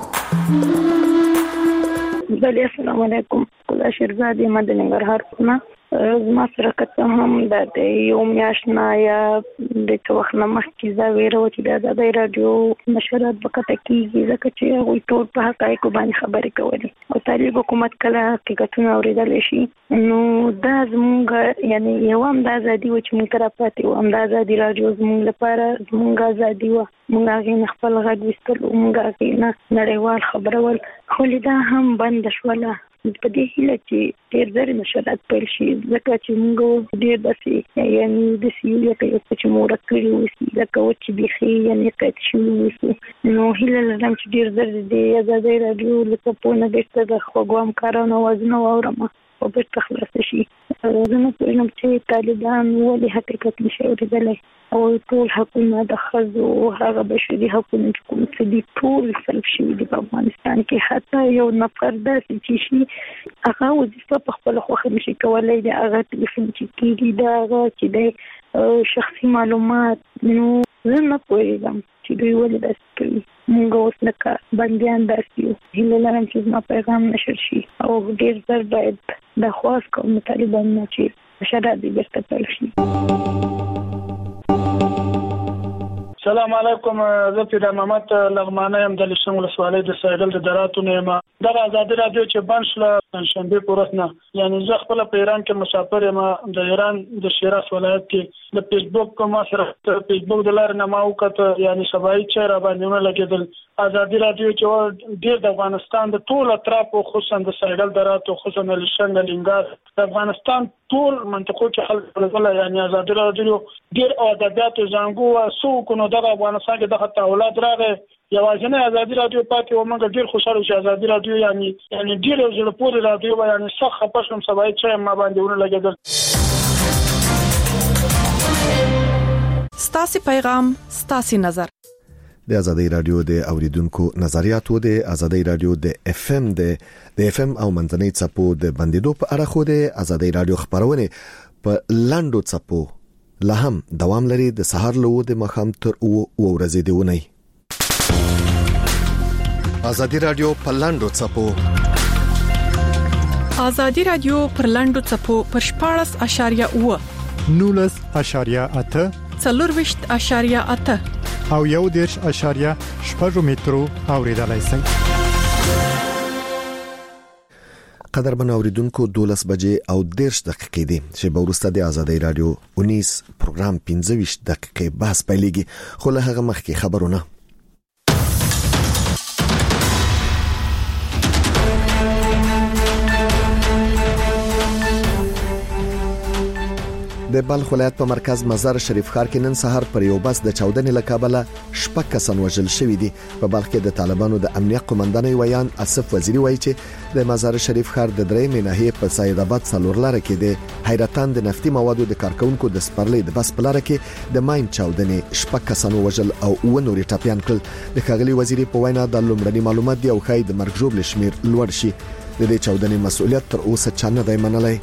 بله السلام علیکم. کله شیرزاد مدني ننګرهار نه زما سره کته هم د یو میاشت نه یا د څو وخت نه مخکې دا ویره و چې د ازادي رادیو نشرات به کته کېږي ځکه چې هغوی ټول په حقایقو باندې خبرې کولې او طالب حکومت کله حقیقتونه اورېدلی شي نو دا زموږ یعنی یو هم د ازادي و چې موږ ته راپاتې وو هم د ازادي رادیو زموږ لپاره زموږ ازادي وه. موږ هغې نه خپل غږ ویستل موږ هغې نه نړیوال خبرول خو دا هم بنده شوله. په دې هیله چې ډېر زر نشرات پیل شي ځکه چې موږ ډېر داسې یعنې داسې یو لکه یو څه چې مو ورک کړي اوسي لکه وچ چې بیخي یعنې قید شوي اوسي نو هیله لرم چې ډېر زر د ازادۍ راډیو له څپو نه بېرته د خوږو همکارانو اوازونه واورم او بېرته خلاصه شي. زه نه پوهېږم چې طالبان ولې حقیقت نشي اورېدلی او ټول حقونه د ښځو هغه بشري حقونه چې کوم څه دي ټول سلب شوي دي په افغانستان کې. حتی یو نفر داسې چې شي هغه وظیفه په خپله خوښه نشي کولی د هغه ټلیفون چې کېږي د هغه چې دی شخصي معلومات نو زه نه پوهېږم چې دوی ولې داسې کوي. موږ اوس لکه بندیان داسې یو. هیله لرم چې زما پیغام نشر شي او ډېر زر باید دا خواست کوم د طالبانو نه چې نشرات دې بېرته پیل شي. السلام علیکم. زه پیدا محمد لغمانه یم د لشن ولسوالۍ د سایدل د دراتو نه یم. دغه ازادي رادیو چې بند شله پنجشنبې په ورځ نه یعنې زه خپله په ایران کې مسافر یم د ایران د شیراز ولایت کې د فیسبوک ما سره فیسبوک د لارې نه ما وکته یعنې سبایي چای راباندې ونه لګېدل. ازادي رادیو چې ډېر د افغانستان د ټول اطرافو خصوصا د سایدل دراتو خصوصا د لشن د لنګار د افغانستان ټول منطقو کې خلک ولګله یعنې ازادي رادیو ډېر ادبیاتو زانګو څو کنو د افغانستان کې د تحولات راغې یوازینی ازادي رادیو پاتې و. موږ ډیر خوشاله شو ازادي رادیو یعنی یعنی ډیر زړه پورې رادیو و، یعنی څه خپشم سبای چې ما باندې ونه لګیدل. ستاسو پیغام ستاسو نظر. د ازادي رادیو د اوریدونکو نظریاتو د ازادي رادیو د اف ام د د اف ام او منځنۍ چپو د بندیدو په اړه خو د ازادي رادیو خبرونه په لاندو چپو لا هم دوام لري. د سحر له د مخام تر او ورځې دیونی ازادي رادیو په لاندو چپو ازادي رادیو پر لاندو چپو پر شپاړس اشاریه اوه نولس اشاریه اته څلورویشت اشاریه اته او یو دیرش اشاریه شپږ مترو اوریدلای شئ. قدر بنا اوریدونکو دولس بجې او دیرش دقیقې دي چې به وروسته د ازادي رادیو اونیس پروګرام پنځه ویشت دقیقې بحث پیلېږي. خو له هغه مخکې خبرونه. د بلخ ولایت په مرکز مزار شریف ښار کې نن سهار پر یو بس د چاودنې له کبله شپږ کسان وژل شوي دي. په بلخ کې د طالبانو د امنیت قومندان ویان اسف وزیری وایي چې د مزار شریف ښار د درېمې ناحیې په سید آباد څلور لاره کې د حیرتان د نفتي موادو د کارکونکو د سپرلې د بس په لاره کې د ماین چاودنې شپږ کسان وژل او اوه نورې ټپيان کړل. د ښاغلي وزیری په وینا د لومړني معلومات دی او خای د مرګ ژوبل شمیر لوړ شي. د دې چاودنې مسؤلیت تر اوسه چا نه دی منلی.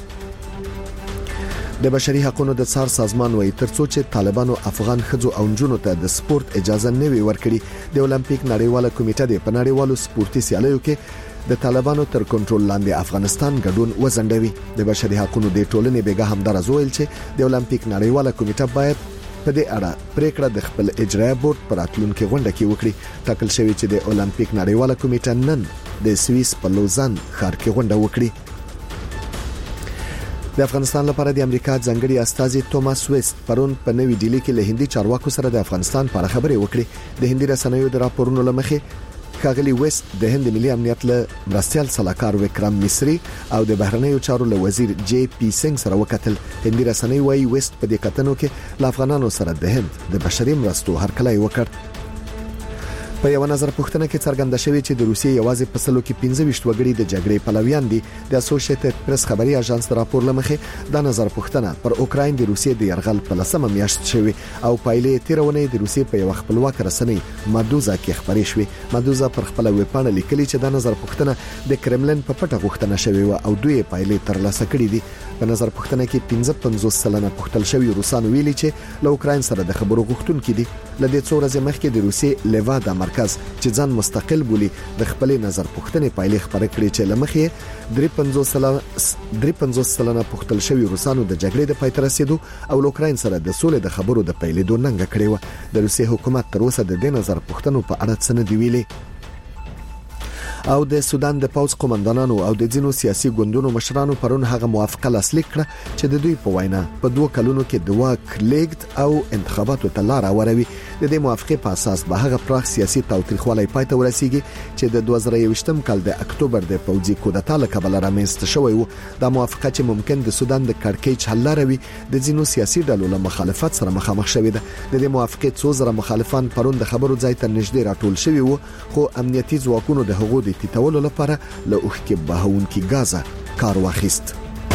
د بشري حقوقو د څار سازمان وایي ترڅو چې طالبانو افغان ښځو او نجونو ته د سپورت اجازه نه وي ورکړي د اولمپیک نړیواله کمیټه د پنړیوالو سپورتي سیالیو کې د طالبانو تر کنټرول لاندې افغانستان ګډون وزندوي. د بشري حقوقو د ټولنې بیګا همدارز ویل چې د اولمپیک نړیواله کمیټه باید په دې اړه پریکړه د خپل اجرایي بورډ پر راتلونکي غونډه کې وکړي. ټاکل شوی چې د اولمپیک نړیواله کمیټه نن د سویس په لوزان ښار کې غونډه وکړي. د افغانستان لپاره د امریکا ځانګړي استازي توماس ویست پرون په نوې ډیلی کې له هندي چارواکو سره د افغانستان په اړه خبرې وکړې. د هندي رسنیو د راپورونو لمخې ښاغلي ویست د هند ملي امنیت له مرستيال سلاکار وکرام مصری او د بهرنیو چارو له وزیر جی پی سنگ سره وکتل. هندي رسنۍ وايي ویست په دې کتنو کې له افغانانو سره د هند د بشري مرستو هرکلی وکړ. په یو نظر پوښتنه کې څرګنده شوې چې د روسیې یوازې په سلو کې پنځه ویشت وګړي د جګړې پلویان دي. د اسوسییټډ پریس خبري اژانس راپور لمخې دا نظر پوښتنه پر اوکراین د روسیې د يرغل په لسمه میاشت شوې او پایلې تیرونه د روسیې په یو خپلواک رسنۍ مدوزا کې خبرې شوې. مدوزا پر خپل ویب پاڼه لیکلي چې دا نظر پوښتنه د کرملن په پټه غوښتنه شوې او دوی پایلې ترلاسه کړې دي. په نظر پوښتنه کې پنځه پنځوس سلنه پوښتل شوی روسانو ویلي چې له اوکراین سره د خبرو غوښتونکي دي. لدې څو ورځې مخکې د روسیې لیوادا مرکز چې ځان مستقل بولی د خپل نظر پوښتنې پایلې خبره کړې چې لمخې درې پنځوس سلنه پوښتل شوی روسانو د جګړې د پای ته رسیدو او اوکراین سره د سولې د خبرو د پیلېدو ننګه کړې و. د روسیې حکومت تر اوسه د دې نظر پوښتنو په اړه څه نه دی ویلي. او د سودان د پوځ قومندانانو او د ځینو سیاسي ګوندونو مشرانو پرون هغه موافقه لاسلیک کړه چې د دوی په وینا په دوه کلونو کې د واک لیږد او انتخاباتو ته لار هواروي. د دې موافقه په اساس به هغه پراخ سیاسي تاوتریخوالی پای ته ورسیږي چې د دوه زره یوویشتم کال د اکتوبر د پوځي کودتا له کبله رامنځته شوی و. دا موافقه چې ممکن د سودان د کړکېچ حل لروي د ځینو سیاسي ډلو له مخالفت سره مخامخ شوې ده. د دې موافقه څو زره مخالفان پرون د خبرو ځای ته نږدې راټول شوي وو خو امنیتي ځواکونو د هغو د تیتولو لپاره له اوښکې بهونکي غازه کار واخیست.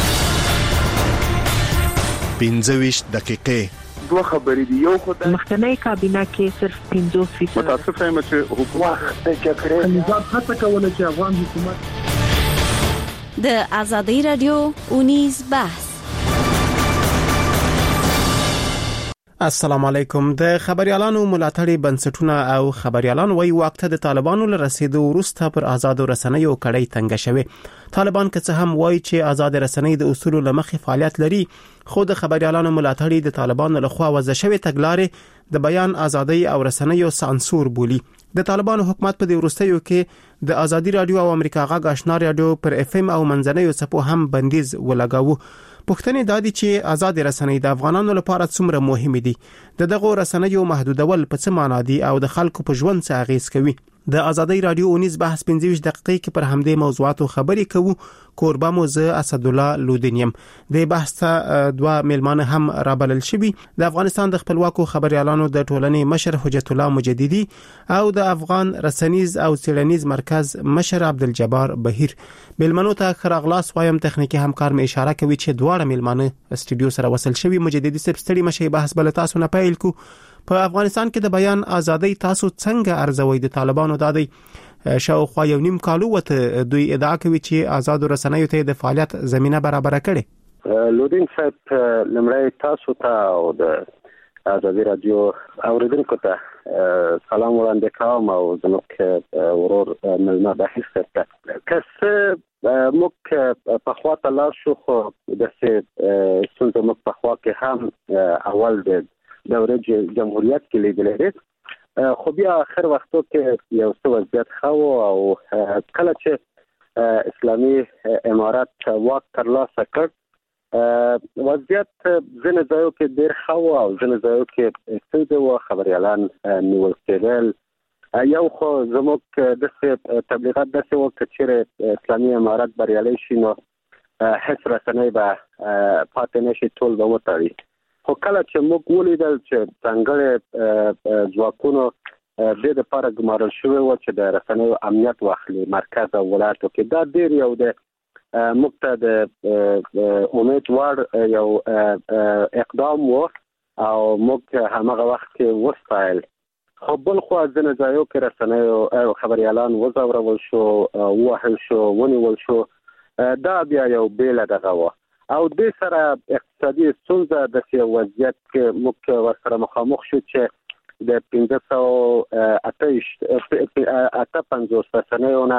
پنځه ویشت دقیقې دوه خبرې دي. یو خدای مخکنی کابینه کې صرف پنځوس فیصد متاسف یم چې حکومت د جګړې نظام هڅه کوله چې افغان حکومت د ازادي رادیو اونیز بحث. السلام علیکم. د خبريالانو ملاتړي بنسټونه او خبريالان وایي وخت د طالبانو له رسیدو وروسته پر آزادو رسنیو کړۍ تنګ شوه. طالبان که څه هم وایي چې آزاد رسنۍ د اصولو لمخې فعالیت لري خو د خبريالانو ملاتړي د طالبانو لخوا وضع شوی تګلارې د بیان ازادي او رسنیو سانسور بولی. د طالبانو حکومت په دې وروستیو کې د ازادي رادیو او امریکا غږ آشنا رادیو پر اف ام او منځنیو څپو هم بندیز ولګاوه. پښتنې دادی چې آزاد رسنۍ د افغانانو لپاره څومره مهمه دي. د دغه رسنیو محدودول په څه معنی دي او د خلکو په ژوند څه اغیز کوي. د ازادي رادیو اونیز بحث پنځه ویشت دقیقې کې پر همدې موضوعاتو خبرې کوو. کوربه مو زه اسدالله لودینیم. د بحث ته دوه میلمانه هم رابلل شوي، د افغانستان د خپلواکو خبريالانو د ټولنې مشر حجت الله مجددي او د افغان رسنیز او څېړنیز مرکز مشر عبدالجبار بهیر. میلمنو ته خراغلاس وایم، تخنیکی همکار می اشاره کوي چې دواړه میلمانه استودیو سره وصل شوي. مجددي صاحب ستړي مشه، بحث بل تاسو نه پیل کو. په افغانستان کې د بیان ازادي تاسو څنګه ارزوي؟ د طالبانو د دې شاوخوا یو نیم کال وته دوی ادعا کوي چې آزاد رسنیو ته د فعالیت زمينه برابر کړي. لودین صاحب لمړی تاسو ته او د آزادي رادیو اوریدونکو ته سلام وړاندې کوم او زموږ ورور ملما بحث ته کس موږ په خوا ته لاړ شو، خو د څه څنګه موږ په خوا کې هم اول د دوره جمهوریت کې لیدلې ده، خو بیا اخر وختو کې یو څه وضعیت خو او کله چې اسلامي امارات واک ترلاسه کړ وضعیت ځینې ځایو کې ډېر خو او ځینې ځایو کې ستونزې وو، خبريالان نیول کېدل. یو خو زموږ د تبلیغات داسې وو چې اسلامي امارات بریالي شي نو هیڅ رسنۍ به پاتې نشي، ټول به وتړي. خو کله چې موږ ولیدل چې څنګه ځواکونو د دې لپاره ګمارل شوی و چې د رسنیو امنیت واخلي مرکز او ولایتو کې، دا ډیر یو د موږ ته د امید وړ یو اقدام و او موږ هغه وخت کې وستایل. خو بل خو ځینې ځایو کې رسنیو او خبريالان وځورول شو، ووهل شو، ونیول شو، دا بیا یو بیل دغه و او د سره اقتصادي ستونزه د سی وضعیت کې موږ ورسره مخامخ شو چې د پنځه سوه اته پنځوس رسنیو نه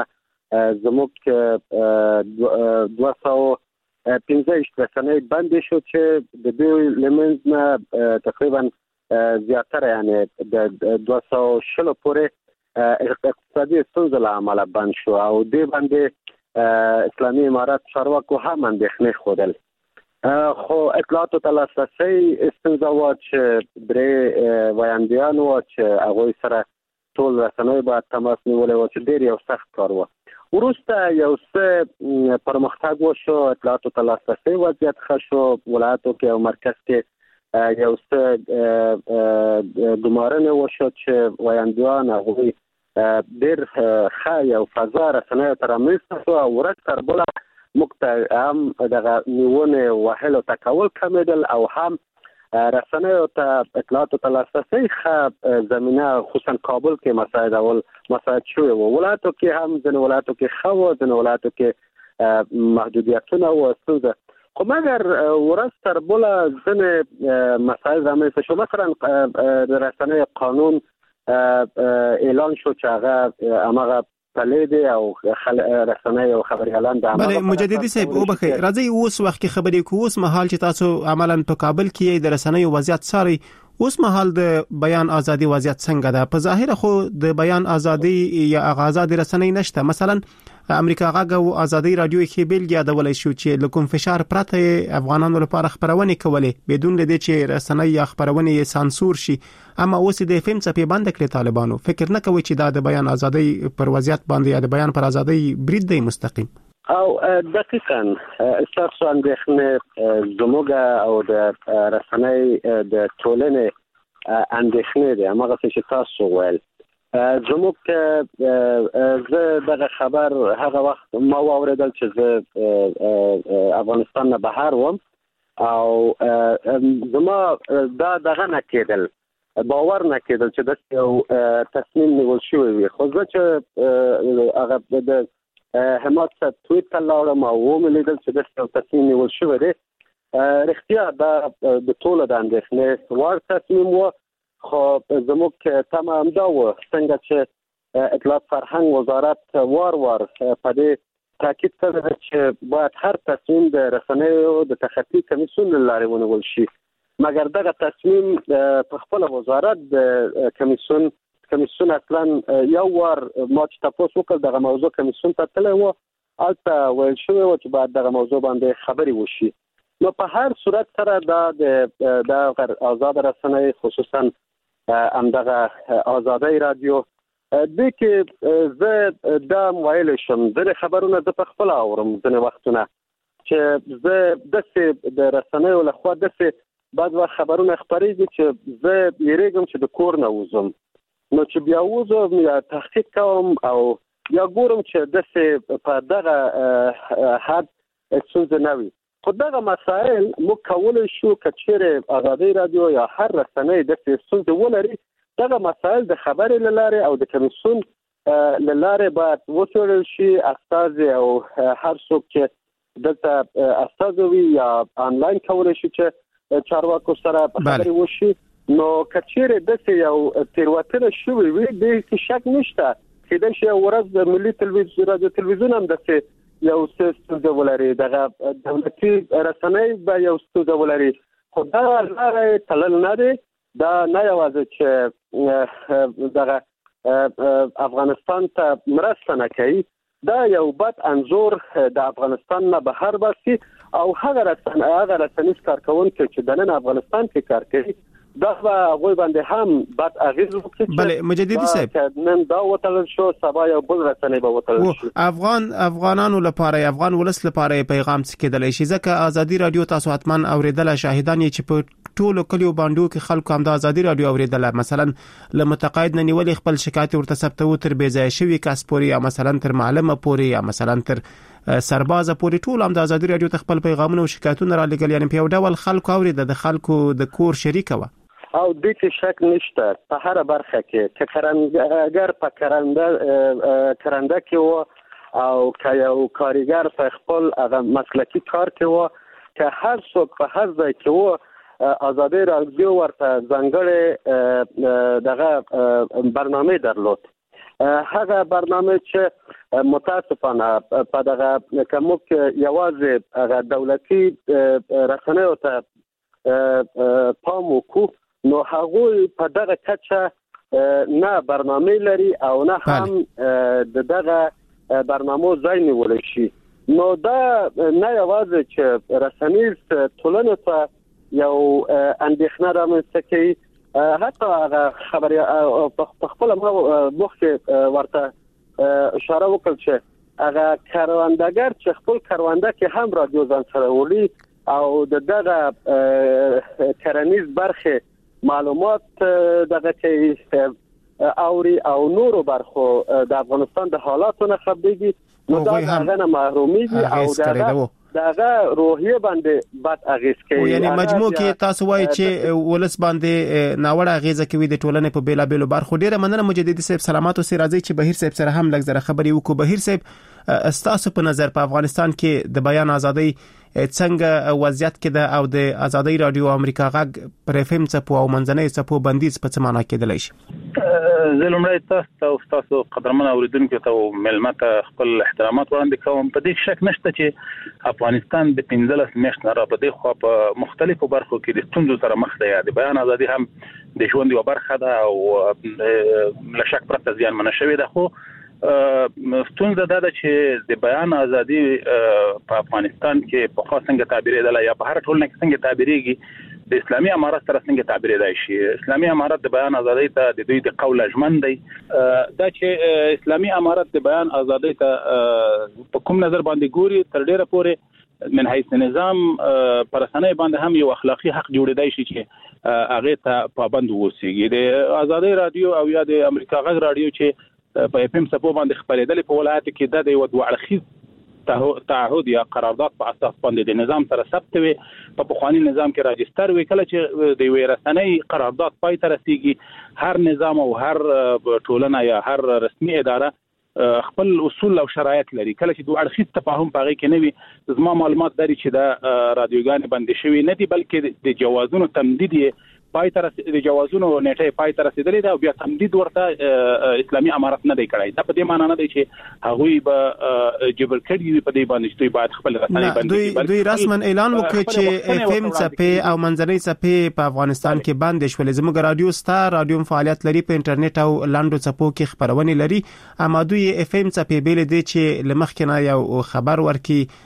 زموږ دوه سوه پنځه ویشت رسنۍ بندې شو چې د دوی له منځ نه تقریبا زیاتره یعنی د دوه سوه شلو پورې اقتصادي ستونزه له امله بند شو او دې باندې اسلامي امارات چارواکو هم اندېښنې ښودل. خو اطلاعاتو ته لاسرسی ستونزه وه چې درې ویاندیان وو چې هغوی سره ټول رسنۍ باید تماس نیولی وو چې ډېر یو سخت کار وو. وروسته یو څه پرمختګ وشو، اطلاعاتو ته لاسرسی وضعیت ښه شو، ولایتو کې او مرکز کې یو څه ګمارنې وشو چې ویاندیان هغوی ډېر ښه یو فضا رسنیو ته رامنځته شو او ورځ تر بله موږ ته هم دغه نیونې وهلو ته کول کمېدل او هم رسنیو ته اطلاعاتو ته لاسرسی ښه زمینه خصوصا کابل کې مساعدول مساعد شوی و. ولایتو کې هم ځینې ولایتو کې ښه و، ځینې ولایتو کې محدودیتونه و ستونزه، خو مګر ورځ تر بله ځینې مسایل رامنځته شو. مثلا د رسنیو قانون اعلان شو چې هغه هماغه پلې دی او رسنۍ او خبريالان د بله مجددي صاحب وبخي راځي اوس وخت کې خبرې کوو. اوس مهال چې تاسو عملاً په کابل کې د رسنیو وضعیت څاري، اوس مهال د بیان ازادي وضعیت څنګه ده؟ په ظاهر خو د بیان ازادي یا آزادي رسنۍ نشته. مثلا امریکا غږ او آزادي رادیو کې بیلګه یادولای شو چې لکم فشار پرته افغانانو لپاره خبرونه کولې بدون لدې چې رسنۍ یا خبرونه سانسور شي، اما اوس د فهم څخه بند کړي طالبانو. فکر نه کوي چې دا د بیان ازادي پر وضعیت باندې یا د بیان پر ازادي برید دی مستقیم؟ او دقیقاً استاسو اندېښنې زموږ او د رسنۍ د ټولنې اندېښنې دي، هغه څه چې تاسو ویل. زموږ زه دغه خبر هغه وخت ما واوریدل چې زه افغانستان نه بهر وم او زما دا دغه نه کېدل، باور نه کېدل چې د یو تصمیم نیول شوی وي. خو زه چې هغه د همات څخه تویټ ته لاړم او ومې لیدل چې د یو تصمیم نیول شوی دی، رښتیا دا د ټولو د اندېښنې وړ تصمیم و. خو زموږ تمه همدا وه څنګه چې اطلاعات فرهنګ وزارت وار وار په دې تاکید کړی چې باید هر تصمیم د رسنیو د تخطي کمیسیون له لارې ونیول شي، مګر دغه تصمیم په خپل وزارت د کمیسیون کمیسیون اصلا یو وار ما چې تاسو وکړ دغه موضوع کمیسیون ته تللی و، البته ویل شوی و چې باید دغه موضوع باندې خبرې وشي. نو په هر صورت سره دا د آزاد رسنۍ خصوصا همدغه آزادی رادیو د کې زه دا موایل شم د خبرونه د خپل اورم د وختونه چې زه د د رسنیو له خوا د بعد وخت خبرونه خبرېږي چې زه یریږم چې د کور نه وځم نو چې بیا وځم یا تحقیق کوم او یا ګورم چې د په دغه حد څه نه وي خو دغه مسائل مو کولای شو کچېره آزادي رادیو یا هر رسنۍ د څه ولري دغه مسائل د خبرې لاره او د کمیسیون لاره باید وڅېړل شي استاد او هر څوک چې دلته استاد وي یا آنلاین کولای شي چې چارواکو سره خبرې وشي نو کچېره د یو تیروتنه شوې وي د هیڅ شک نشته چې د شی ورځ د ملي تلویزیون رادیو تلویزیون هم د یو څه ولري دغه دولتي رسنۍ به یو څه ولري خو دا لاره تلل نه دی دا نه یوازې چې دغه افغانستان ته مرسته نه کوي دا یو بد انځور د افغانستان نه بهر باسي او هغه رسنۍ هغه رسنۍ کارکونکي چې د نن افغانستان کې کار کوي دا غوي باندې هم بد اغیز وکړي بله مجددي صاحب نن دا وتل شو سبا یو بل رسنۍ به وتل شي افغان افغانانو لپاره افغان ولس لپاره پیغام څه کېدلی شي ځکه آزادي رادیو تاسو حتمان اوریدل شاهدان چې په ټولو کلیو باندې کې خلکو هم د آزادي رادیو اوریدل مثلا ل متقاعد نه نیولې خپل شکایت ورته ثبتو تر بیځای شوی کس پوري یا مثلا تر معلمه پوري یا مثلا تر سربازه پوري ټول هم د آزادي رادیو ته خپل پیغامونه او شکایتونه را لګل یعنی په یو ډول خلکو اورید د خلکو د کور شریک و او د کې شک نشته په هر برخه کې چې کرندګر په کرنده کرنده کې و او که یو کارګر په خپل هغه مسلکی کار کې و که هر څوک په هر ځای کې و آزادي رادیو ورته ځانګړې دغه برنامه درلود هغه برنامه چې متاسفانه په دغه کوم یوازې هغه دولتي رسنیو ته پام وکړو نو هغه په دغه کچه نه برنامه لري او نه هم د دغه برنامه ځای نیول شي نو دا نه یوازې چې رسنیز ټولنه ته یو اندېښنه رامنځته کوي حتی هغه خبري په خپل مخکې ورته اشاره وکړل چې هغه کاروندګر چې خپل کارونده کې هم رادیو ځان سره ولي او د دغه کرنیز برخه معلومات دغه کې اوري او نورو برخو د افغانستان د حالاتو نه خبرېږي نو دا هغه نه محروميږي او دغه دغه روحیه باندې بد اغیز کوي یعنی مجموع کې تاسو وایي چې ولس باندې ناوړه اغیزه کوي د ټولنې په بیلا بیلو برخو ډیره مننه مجددي صاحب سلامات او سي راځي چې بهیر صاحب سره هم لږ زره خبري وکړو بهیر صاحب استاسو په نظر په افغانستان کې د بیان ازادي څنګه وضعیت کې ده او د آزادي رادیو امریکا غږ پر اف ام څپو او منځنۍ څپو بندیز په څه معنا کېدلی شي زلمړی تاسو او تاسو قدرمن اوریدونکو ته ملمت خپل احترامات وړاندې کوم په دې شک نشته چې افغانستان د پنځلس میاشتو نه را په دې خو په مختلفو برخو کې د ستونزو سره مخ دی د بیان ازادي هم د ژوند یو برخه ده او له شک پرته زیان منه شوی ده خو ستونزه دا ده چې د بیان ازادي په افغانستان کې په خاص څنګه تعبیرېدل یا په هر ټولنه کې څنګه تعبیرېږي د اسلامي امارت سره څنګه تعبیرېدای شي اسلامي امارت د بیان ازادي ته د دوی د قول ژمن دی دا چې اسلامي امارت د بیان ازادي ته په کوم نظر باندې ګوري تر ډیره پورې من حیث نظام پرسنۍ باندې هم یو اخلاقی حق جوړېدای شي چې هغه ته پابند ووسیږي د آزادي رادیو او یا د امریکا غږ رادیو چې په اف ام سپو باندې خبرېدل په ولایت کې د یو دوه اړخیز تعهد یا قرارداد په اساس باندې د نظام سره ثبت وي په بخوانی نظام کې راجستر وي کله چې د وی رسنۍ قرارداد پای ته رسیږي هر نظام او هر ټولنه یا هر رسمي اداره خپل اصول او شرایط لري کله چې دوه اړخیز تفاهم پاغي کې نه وي زما معلومات لري چې دا رادیوګان بند شوی نه دي بلکې د جوازونو تمدید پای تر د جوازونو نیټه پای تر رسیدلې ده او بیا تمدید ورته اسلامي امارت نه دی کړی دا په دې معنی نه دی چې هغه به جبر کړی په دې باندې چې دوی باید خپل رسنۍ باندې دوی دوی رسمن اعلان وکړ چې اف ام څپې او منځنۍ څپې په افغانستان کې بند شولې زموږ رادیو ستار رادیو فعالیت لري په انټرنیټ او لاندو څپو کې خبرونه لري اما دوی اف ام څپې بیل دي چې لمخکنه یو خبر ورکي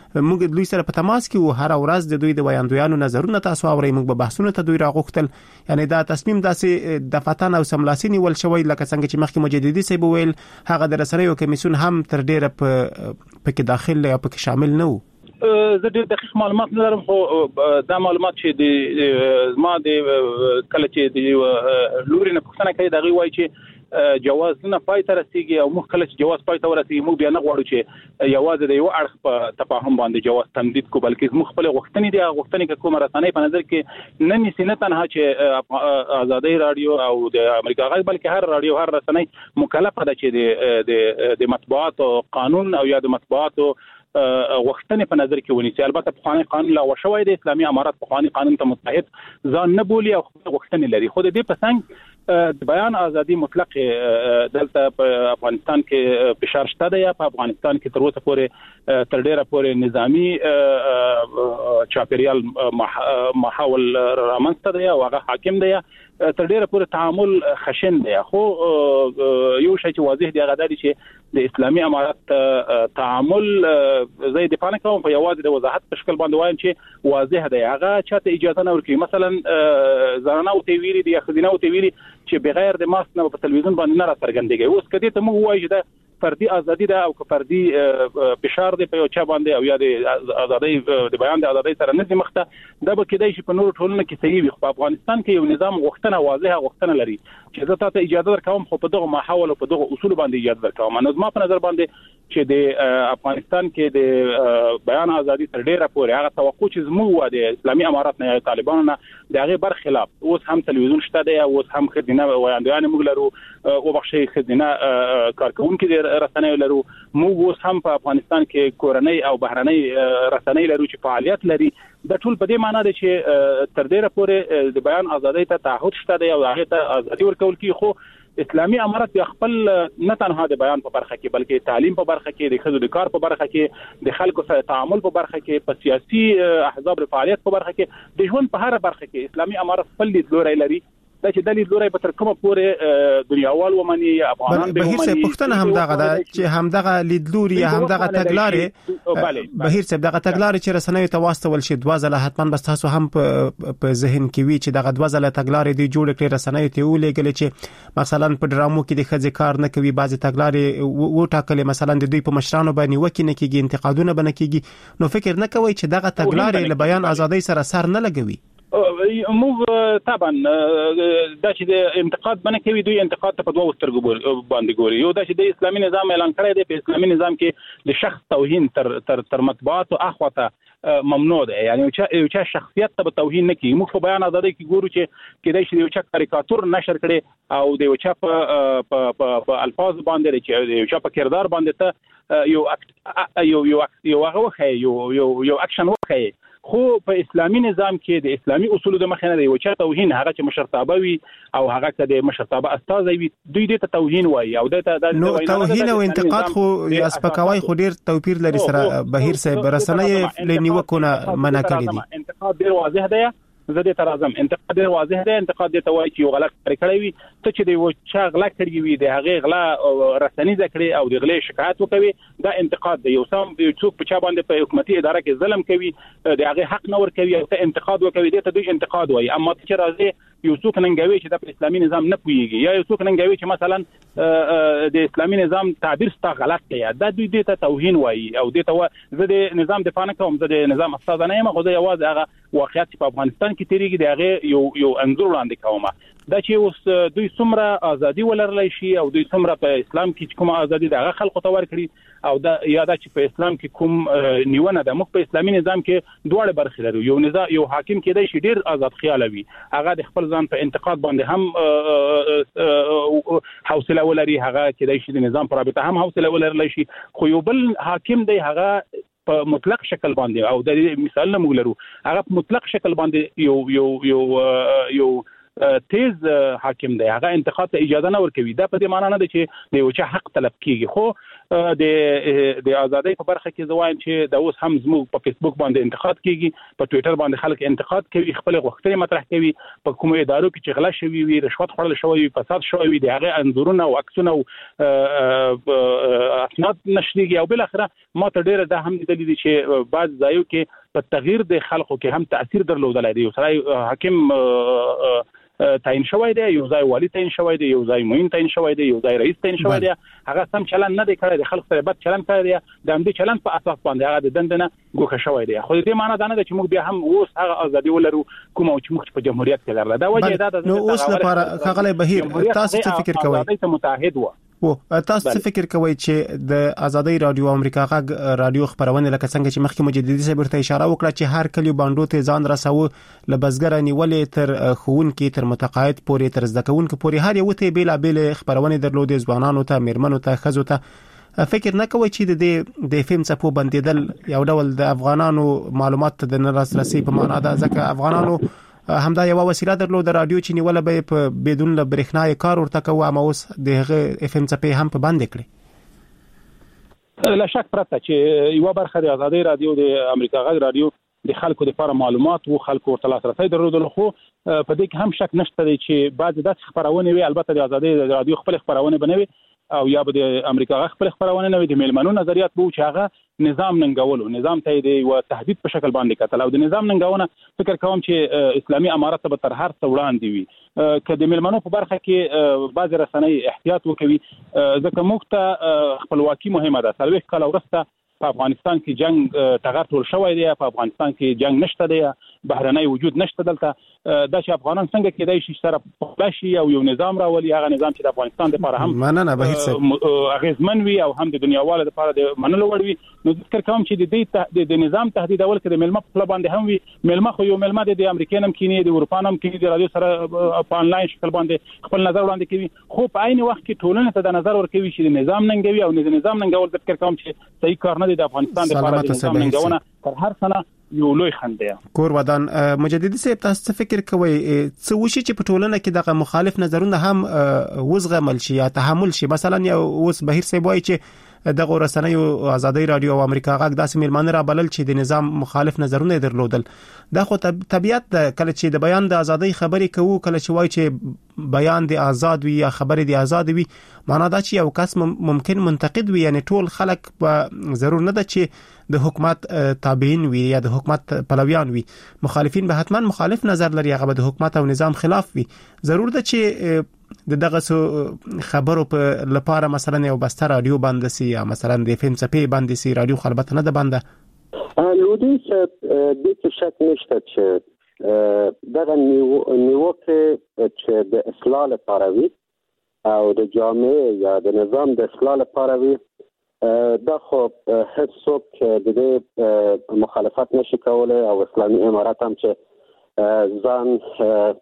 موږ دوی سره په تماس کې وو، هر ورځ د دوی د ویاندویانو نظرونه تاسو اورئ، موږ به بحثونه ته دوی راغوښتل. یعنی دا تصمیم داسې د فتن او سملاسي نیول شوی لکه څنګه چې مخکې مجددي صاحب ویل، هغه د رسنیو کمیسیون هم تر ډیره په پکې داخل یا پکې شامل نه وو. زه ډېر دقیق معلومات نه لرم، خو دا معلومات چې د ما د کله چې د لوري نه پوښتنه کوي دغه وایي چې جواز نه پای ته رسیږي او موږ کله چې جواز پای ته ورسیږي موږ بیا نه غواړو چې یوازې د یو اړخ په تفاهم باندې جواز تمدید کو، بلکې موږ خپل غوښتنې دي غوښتنې کې کومه رسنۍ په نظر کې نه نیسي، نه تنها چې آزادۍ رادیو او د امریکا غږ بلکې هر رادیو هر رسنۍ مکلفه ده چې د د مطبوعاتو قانون او یا د مطبوعاتو غوښتنې په نظر کې ونیسي. البته په قانون قانون لا وشوي د اسلامي امارات په قانون قانون ته متحد ځان نه بولي او غوښتنې لري، خو د دې په څنګ د بیان ازادي مطلق دلته په افغانستان کې فشار شته دی. په افغانستان کې تر اوسه پورې تر ډیره پورې نظامی چاپیریال محاول رامنځته دی او هغه حاکم دی، تر ډیره پورې تعامل خشن دی. خو یو شی چې واضح دی هغه دی چې د اسلامي امارات تعامل زه د پانه کوم په یوازې د وضاحت په شکل باندې وایم چې واضح دی، هغه چاته اجازه نه ورکوي. مثلا زنانه او تی ویلي دي خزینه او تی ویلي چې بغیر د ماسک نه په تلویزیون باندې نه را څرګندېږي. اوس کدی ته موږ وایو چې دا فردي ازادي ده او که فردي فشار دی په یو چا باندې او یا د ازادۍ د بیان د ازادۍ سره نه مخته، دا به کېدای شي په نورو ټولنو کې صحیح وي. په افغانستان کې یو نظام غوښتنه واضحه غوښتنه لري چې زه تاسو اجازه درکوم، خو په دغه ماحول او په دغه اصول باندې اجازه درکوم. نو زما په نظر باندې چې د افغانستان کې د بیان ازادي تر ډیره پورې هغه توقع چې زموږ و د اسلامي امارات نه طالبانو نه د هغه برخلاف اوس هم تلویزیون شته دی، اوس هم خدینه ویاندویان موږ لرو او بخشي خدینه کارکونکو د رسنیو لرو، موږ اوس هم په افغانستان کې کورنۍ او بهرنۍ رسنۍ لرو چې فعالیت لري. د ټول په دې معنی دی چې تر ډیره پورې د بیان ازادۍ ته تعهد شته دی او هغه ته ازادي ورکول کی. خو اسلامي امارات خپل نه تنها د بیان په برخه کې بلکې تعلیم په برخه کې، د خزو د کار په برخه کې، د خلکو سره تعامل په برخه کې، په سیاسي احزاب د فعالیت په برخه کې، د ژوند په هر برخه کې اسلامي امارات خپل لیدلوری لري. دا چې د لیدلوری په تر کومه پورې دنیاوال ومني افغانان به بهیر صاحب پښتنه هم دغه ده چې هم دغه لیدلوري هم دغه تګلارې بهیر صاحب دغه تګلارې چې رسنیو ته واستول شي دوه ځله حتمان بس تاسو هم په ذهن کې وی چې دغه دوه ځله تګلارې دی جوړ کړي رسنیو ته ولېګل چې مثلا په ډرامو کې د خځې کار نه کوي، بعضي تګلارې و ټاکلې مثلا د دوی په مشرانو باندې وکینه کېږي، انتقادونه بنه کېږي. نو فکر نه کوي چې دغه تګلارې له بیان ازادۍ سره سر نه لګوي؟ موږ طبعا دا چې د انتقاد باندې کوي دوی انتقاد ته په دوه سترګو باندې ګوري. یو دا چې د اسلامي نظام اعلان کړی دی، په اسلامي نظام کې د شخص توهین تر تر تر مطبوعات او اخواته ممنوع ده، یعنی یو چا شخصیت ته توهین نه کوي. موږ په بیان ازادۍ کې ګورو چې کېدای شي یو چا کاریکاتور نشر کړي او د یو چا په په الفاظ باندې چې یو چا په کردار باندې ته یو یو یو یو هغه وخی یو یو یو اکشن وخی. خو په اسلامي نظام کې د اسلامي اصولو د مخه نه دی چې توهین هغه چې مشرتابه وي او هغه چې د مشرتابه استاد وي دوی د توهین وایي او د نو توهین او انتقاد خو یا سپکاوی خو ډیر توپیر لري سره. بهیر صاحب رسنۍ لنیوکونه منع کړی دي. انتقاد ډیر واضح دی، زه دې ترازم انتقاد ډیر واضح دی. انتقاد دې ته وایي چې یو غلط کار کړی وي، ته چې دی و چا غلا کړی وي د هغه غلا رسنۍ ذکرې او د غلې شکایت وکوي، دا انتقاد دی. یو سم یو څوک په چا باندې په حکومتي اداره کې ظلم کوي، د هغه حق نه ور کوي او ته انتقاد وکوي، دې ته دوی انتقاد وایي. اما چې راځي یو څوک ننګوي چې د اسلامي نظام نه پويږي یا یو څوک ننګوي چې مثلا د اسلامي نظام تعبیر ستا غلط دی، دا دوی دې ته توهین وایي او دې ته زه د نظام دفاع نه کوم، زه د نظام استاد نه یم، خو زه یوازې هغه واقعیت په افغانستان کې تیریږي د هغه یو یو انځور وړاندې کوم. دا چې اوس دوی څومره ازادي ولرلی شي او دوی څومره په اسلام کې کوم ازادي د هغه خلکو ته ورکړي او دا یا دا چې په اسلام کې کوم نیونه ده. موږ په اسلامي نظام کې دواړه برخې لرو. یو نظام یو حاکم کېدای شي ډیر آزاد خیال وي، هغه د خپل ځان په انتقاد باندې هم حوصله ولري، هغه کېدای شي د نظام پر رابطه هم حوصله ولرلی شي. خو یو بل حاکم دی هغه په مطلق شکل باندې او د مثال نه موږ لرو، هغه په مطلق شکل باندې یو یو یو یو تیز حاکم دی، هغه انتقاد ته اجازه نه ورکوي. دا په دې معنی نه ده چې د یو چا حق طلب کیږي، خو د د ازادۍ په برخه کې زوایم چې د اوس هم زموږ په فیسبوک باندې انتقاد کیږي، په ټوئیټر باندې خلک انتقاد کوي، خپل غوښتنې مطرح کوي، په کوم ادارو کې چې غلا شوی وي، رشوت خوړل شوی وي، فساد شوی وي، د هغه انځورونه او عکسونه او اسناد نشریږي. او بل اخره ما ته ډیره دا هم لیدل دي چې بعض ځایو کې په تغییر د خلکو کې هم تاثیر درلودل دی. یو سړی حاکم تعین شوی دی، یو ځای والی تعین شوی دی، یو ځای معین تعین شوی دی، یو ځای رئیس تعین شوی دی، هغه سم چلن نه دی کړی، د خلکو سره بد چلن کړی دی، د همدې چلن په اساس باندې هغه د دندنه ګوښه شوی دی. خو دې معنی دا نه ده چې موږ بیا هم اوس هغه ازادي ولرو کوم چې موږ په جمهوریت کې لرله. دا وجه دا ده نو اوس لپاره خغلی بهیر تاسو څه فکر کوئ؟ ازادي ته متعهد و و تاسو څه فکر کوئ چې د ازادي رادیو امریکا غږ رادیو خبرونه لکه څنګه چې مخکې مجددي صاحب ته اشاره وکړه چې هر کلی باندې ته ځان رسو لبزګر نیولې تر خون کې تر متقاعد پورې تر زدکون کې پورې هر یو ته بیل بیل خبرونه درلودې ځوانانو ته میرمنو ته خزو ته فکر نه کوي چې د د فهم څخه بندیدل یو ډول د افغانانو معلومات د نرسرسي په معنا ده، ځکه افغانانو همدا یو وسیله درلود د رادیو چې نیول به په بدون له برېښناي کار ورته کوه، اما اوس دغه اف ام څخه هم په باندې کړی. لا شک پرته چې یو برخه د ازادي رادیو د امریکا غږ رادیو د خلکو لپاره معلومات او خلکو ورته لاسرسي درلودل، خو په دې کې هم شک نشته چې بعض د خبرونه وي، البته د ازادي رادیو خپل خبرونه بنوي او یا به د امریکا غږ خپل خبرونه نه وي، د میلمنو نظریات وو چې هغه نظام ننګولو، نظام ته دی او تهدید په شکل باندې کتل، او د نظام ننګونه فکر کوم چې اسلامي امارات به تر هر څه وړاندې وي. که د میلمنو په برخه کې بعض رسنۍ احتیاط وکوي، ځکه موږ ته خپلواکي مهمه ده. څلوېښت کاله وروسته په افغانستان کې جنگ ټغر ټول شوی دی، په افغانستان کې جنگ نشته دی، بهرنۍ وجود نشته دلته. دا چې افغانان څنګه کېدای شي سره پخلاشي او یو نظام راولي، هغه نظام چې د افغانستان لپاره هم مننه بهیر صاحب اغیزمن وي او هم د دنیاواله لپاره د منلو وړ وي. نو ذکر کوم چې د دې د نظام تهدید اول کې د ملمه په باندې هم وي، ملمه خو یو ملمه د امریکا نم کینی د اروپا نم کینی د رادیو سره په انلاین شکل باندې خپل نظر وړاندې کوي، خو په عین وخت کې ټولنه ته د نظر ورکوي چې د نظام ننګوي او د نظام ننګول ذکر کوم چې صحیح کار نه دی. د افغانستان لپاره د نظام ننګونه تر هر څه یو لوی خنده. کور ودان مجددي صاحب تاسو فکر کوئ څه وشي چې په ټولنه کې دغه مخالف نظرونه هم وزغمل شي یا تحمل شي؟ مثلا یو اوس بهیر صاحب وایي چې دغه رسنیو ازادي رادیو او امریکا غږ داسې میلمانه را بلل چې د نظام مخالف نظرونه درلودل. دا خو طبيعت ده، کله چې د بیان د ازادۍ خبرې کوو، کله چې وایي چې بیان د آزاد وي یا خبرې د آزاد وي، معنا دا چې یو کس ممکن منتقد وي، یعنی ټول خلک به ضرور نه ده چې د حکومت تابعین وي یا د حکومت پلویان وي. مخالفین به حتما مخالف نظر لري، هغه به د حکومت او نظام خلاف وي. ضرور ده چې د دغه خبرو په لپاره مثلا یو بسته رادیو باندې سي یا مثلا د فهم څپې باندې سي رادیو خلبت نه ده باندې لودي چې د څه شک نشته چې دغه نیوکه چې د اصلاح لپاره وي او د جامعه یا د نظام د اصلاح لپاره وي، دا خو هیڅ څوک د دې مخالفت نشي کولای. او اسلامي امارات هم چې ځان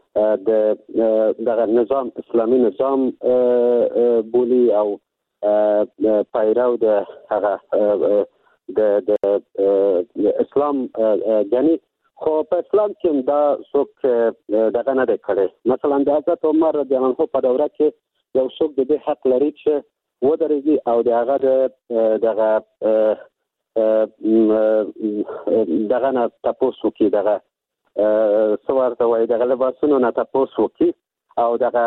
د دغه نظام اسلامي نظام بولی او پیرو د هغه د اسلام غني، خو په اسلام کې دا څوک دغه نه دی کړی. مثلا د حضرت عمر رضی الله عنه په دوره کې یو څوک د دې حق لري چې ودرېږي او د هغه دغه دغه نه تاسو کې دغه سوار ته وایي دغه لباسونو نه تاسو کې او دغه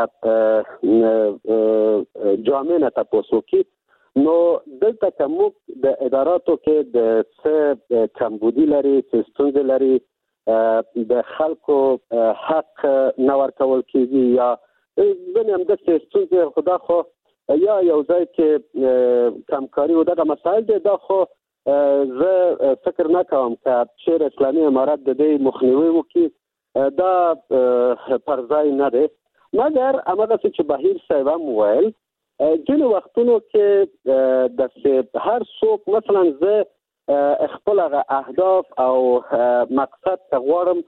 جامې نه تاسو کې. نو دلته کوم د اداراتو کې د څه کمبودي لري، څه ستونزې لري، د خلکو حق نه ورکول کېږي یا بنیم د څه ستونزې خدا خو یا یو ځای کې کمکاري او دغه مسائل دي. دا خو زه فکر نه کوم چې چیر اسلامي امارات د دې مخنیوي وکړي، دا پر ځای نه دی. مګر هغه چې بهیر صاحب هم وویل، ځینې وختونو کې د هر څوک مثلا زه خپل هغه اهداف او مقصد ته غواړم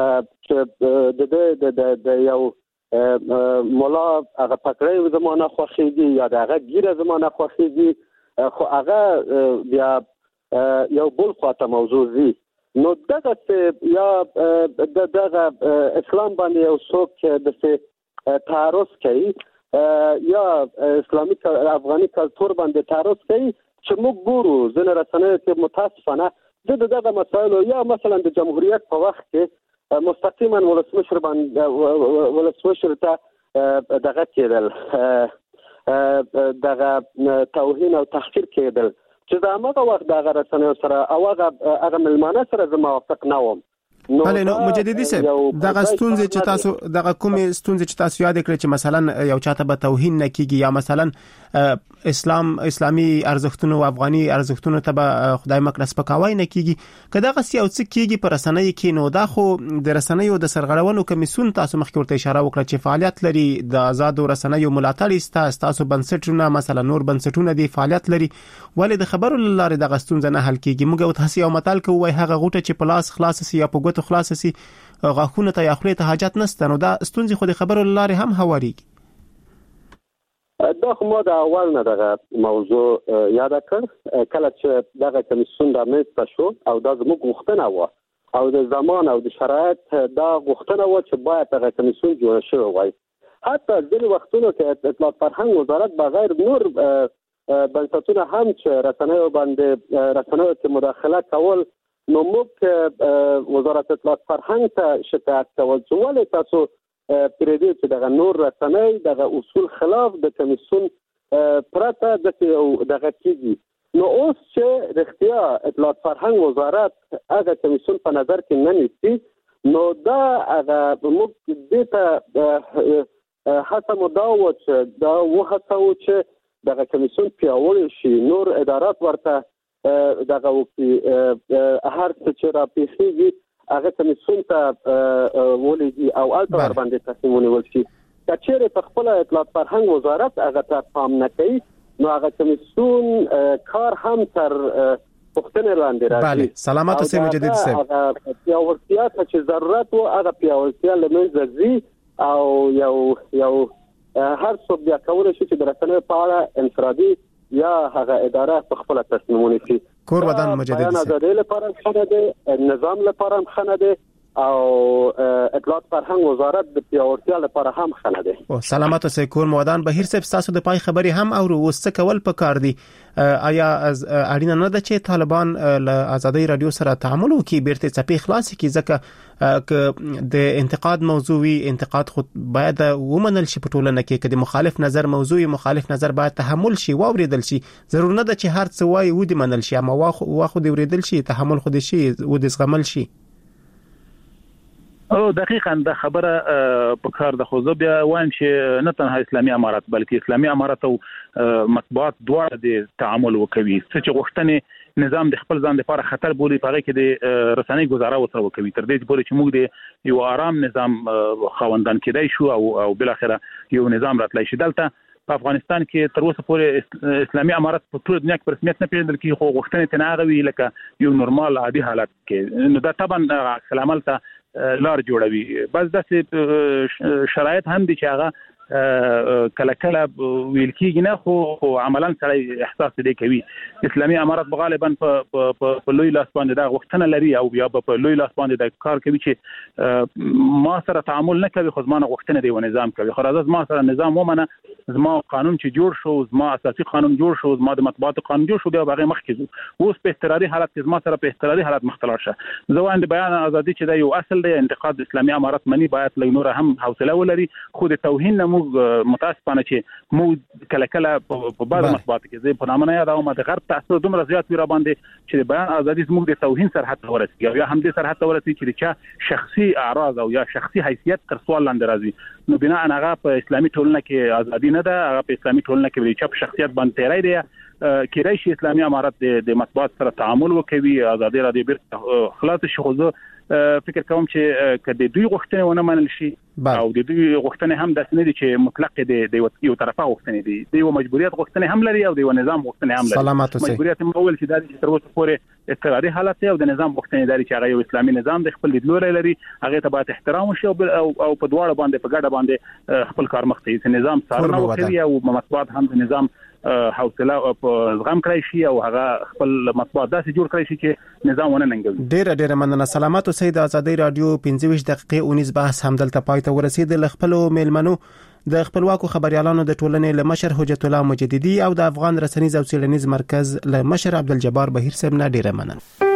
چې د یو مولا هغه پکړې زمانه خوښيږي یا د هغه ګیره زمانه خوښيږي، خو هغه بیا یو بل خواته موضوع زی. نو دغه یا دغه اسلام باندې یو څوک د څه تعرض کوي، یا اسلامي افغاني کلتور باندې تعرض کوي چې موږ ګورو ځینې رسنیو کې متاسفانه د دغه مسایلو یا مثلا د جمهوریت په وخت کې مستقیما ولسمشر باندې ولسمشر ته دغه کېدل دغه توهین او تحقیر کېدل چې دا هغه وخت دغه رسنیو سره او هغه هغه ملمانه سره زما موافق نه وم. بله نو مجددي صاحب دغه ستونزې چې تاسو دغه کومې ستونزې چې تاسو یاد کړئ چې مثلا یو چاته به توهین نه کیږي یا مثلا اسلام اسلامي ارزښتونو او افغاني ارزښتونو ته به خدای مکړه سپکاوی نه کیږي که دغه سی او څه کیږي پر رسنۍ کې نو دا خو د رسنیو د سرغړونو کمیسیون تاسو مخکې ورته اشاره وکړه چې فعالیت لري د آزادو رسنیو ملاتړ است تاسو بنسټونه مثلا نور بنسټونه دي فعالیت لري ولې د خبرو لاره دغه ستونزه نه حل کیږي موږ او تاسو یو متال کوي هغه غوټه چې پلاس خلاص سي یا په ګوتو خلاص سي غاښونه ته یا خولې ته حاجت نشته نو دا ستونزې خو د خبرو لاره هم هواريږي. دا خو ما د اول نه دغه موضوع یاد کړ کله چې دغه کمیسیون د منځ شو او دا زموږ غوښتنه و او د زمان او د شرایط دا غوښتنه و چې باید دغه کمیسیون جوړ شي وای حتی ځینې وختونو کې اطلاعات فرهنګ وزارت بغیر نور بنسټونه هم چې رسنیو باندې رسنیو کې مداخله کول نو موږ وزارت اطلاعات فرهنګ ته شکایت کول چې ولې تاسو پرېدي چې دغه نور رسنۍ دغه اصول خلاف د کمیسیون پرته دغه کیږي نو اوس چې رښتیا اطلاعات فرهنګ وزارت هغه کمیسیون په نظر کې نه نیسي نو دا هغه موږ دې ته هڅه مو دا و چې دا وهڅو چې دغه کمیسیون پیاوړی شي نور ادارات ورته دغه وکي هر څه چې را پیښیږي هغه کمیسیون ته ولېږي او البته ور باندې تصمیم ونیول شي چې چیرې په خپل اطلاعات فرهنګ وزارت هغه ته پام نه کوي نو هغه کمیسیون کار هم تر پښتنه لاندې راځي. بله سلامات اوسئ مجدد صاحب. هغه پیاوړتیا ته چې ضرورت و هغه پیاوړتیا لمنځه ځي او یو یو هر څوک بیا کولای شي چې د رسنیو په اړه انفرادي یا هغه اداره په خپل تصمیم ونیسي. کور ودان مجدد صاحب د دې لپاره خنه ده نظام لپاره خنه ده او اطلاعات فرهنګ وزارت د پیاوړتیا لپاره هم خنه ده. او سلامات اوسئ کور مودان بهیر صاحب تاسو د پای خبري هم او وسڅ کول پکار دي آیا اړینه نه ده چې طالبان له آزادۍ رادیو سره تعامل وکړي بیرته چپی خلاص کړي ځکه د انتقاد موضوعي انتقاد خود باید ومنل شي په ټولنه کې کله مخالف نظر موضوعي مخالف نظر باید تحمل شي او اوریدل شي ضرور نه ده چې هر څه وایي ودی منل شي اما واخو دی اوریدل شي تحمل خود شي و د زغمل شي. او دقیقاً د خبره په کار د خو بیا وایم چې نه تنها اسلامي امارات بلکې اسلامي امارات او مطبوعات دواړه د تعامل وکوي چې غوښتنې نظام د خپل ځان لپاره خطر بولي په هغه کې د رسنۍ گزاره وسره وکوي تر دې پورې چې موږ د یو آرام نظام خوندان کېدای شو او او بل اخره یو نظام راتلای شي. دلته په افغانستان کې تر اوسه پورې اسلامي امارات په ټول دنیا کې په رسمیت نه پیژندل کیږي خو غوښتنې تناغوي لکه یو نورمال عادي حالت کې نو دا طبعا سلام علیکم لار جوړوي بس داسې شرایط هم دي چې هغه کله کله ویل کېږي نه خو خو عملاً سړی احساس دې کوي. اسلامي امارات غالبا په په لوی لاس باندې دا غوښتنه لري او بیا په لوی لاس باندې دا کار کوي چې ما سره تعامل نه کوي خو زما غوښتنه دی و نظام کوي خو راځه ما سره نظام ومنه زما قانون چې جوړ شو زما اساسي قانون جوړ شو زما د مطبوعاتو قانون جوړ شو بیا هغه مخ کېږي اوس په اضطراري حالت کې زما سره په اضطراري حالت مختلف شه زه وایم د بیان ازادي چې دا یو اصل دی انتقاد اسلامي امارات منی باید لنور هم حوصله ولري خو د توهین نه موږ متاسفانه چې موږ کله کله په بعض مطبوعات کې زه په نامه نه یادوم د غرب تاثیر دومره زیات ویرا باندې چې د بیان ازادي زموږ د توهین سرحد ته ورسیږي یا هم د سرحد ته ورسیږي چې چا شخصي اعراض او یا شخصي حیثیت تر سوال لاندې راځي نو بنا هغه په اسلامي ټولنه کې ازادي نه ده هغه په اسلامي ټولنه کې د چپ شخصیت باندې تیری دی کېدای شي اسلامي امارات د مطبوعات سره تعامل وکوي ازادي رادیو بیرته خلاص شي خو فکر کوم چې کله دوی غوښتنه ونه منل شي او د دوی غوښتنه هم داسې نه دي چې مطلق د یو طرفه غوښتنه دي د یو مجبوریت غوښتنه هم لري او د یو نظام غوښتنه هم لري. مجبوریت مول چې د تر اوسه پورې اضطراري حالت او د نظام غوښتنه لري چې هغه یو اسلامي نظام د خپل لیدلوري لري هغه ته باید احترام وشي او په دواړه باندې په ګډه باندې خپل کار مخ ته نظام څارنه وکړي او مطبوعات هم د نظام حوصله او زغم کړی شي او هغه خپل مطبوعات داسې جوړ کړی شي چې نظام ونه ننګوي. ډېر ډېر مننه سلامات اوسئ د آزادۍ رادیو پنځه ویشت دقیقې اونیز بحث هم دلته پای ته ورسید ل خپل میلمنو د خپلواکو خبريالانو د ټولنې له مشر حجت الله مجددي او د افغان رسنیز او څېړنیز مرکز له مشر عبدالجبار بهیر صاحب نه ډیره مننه.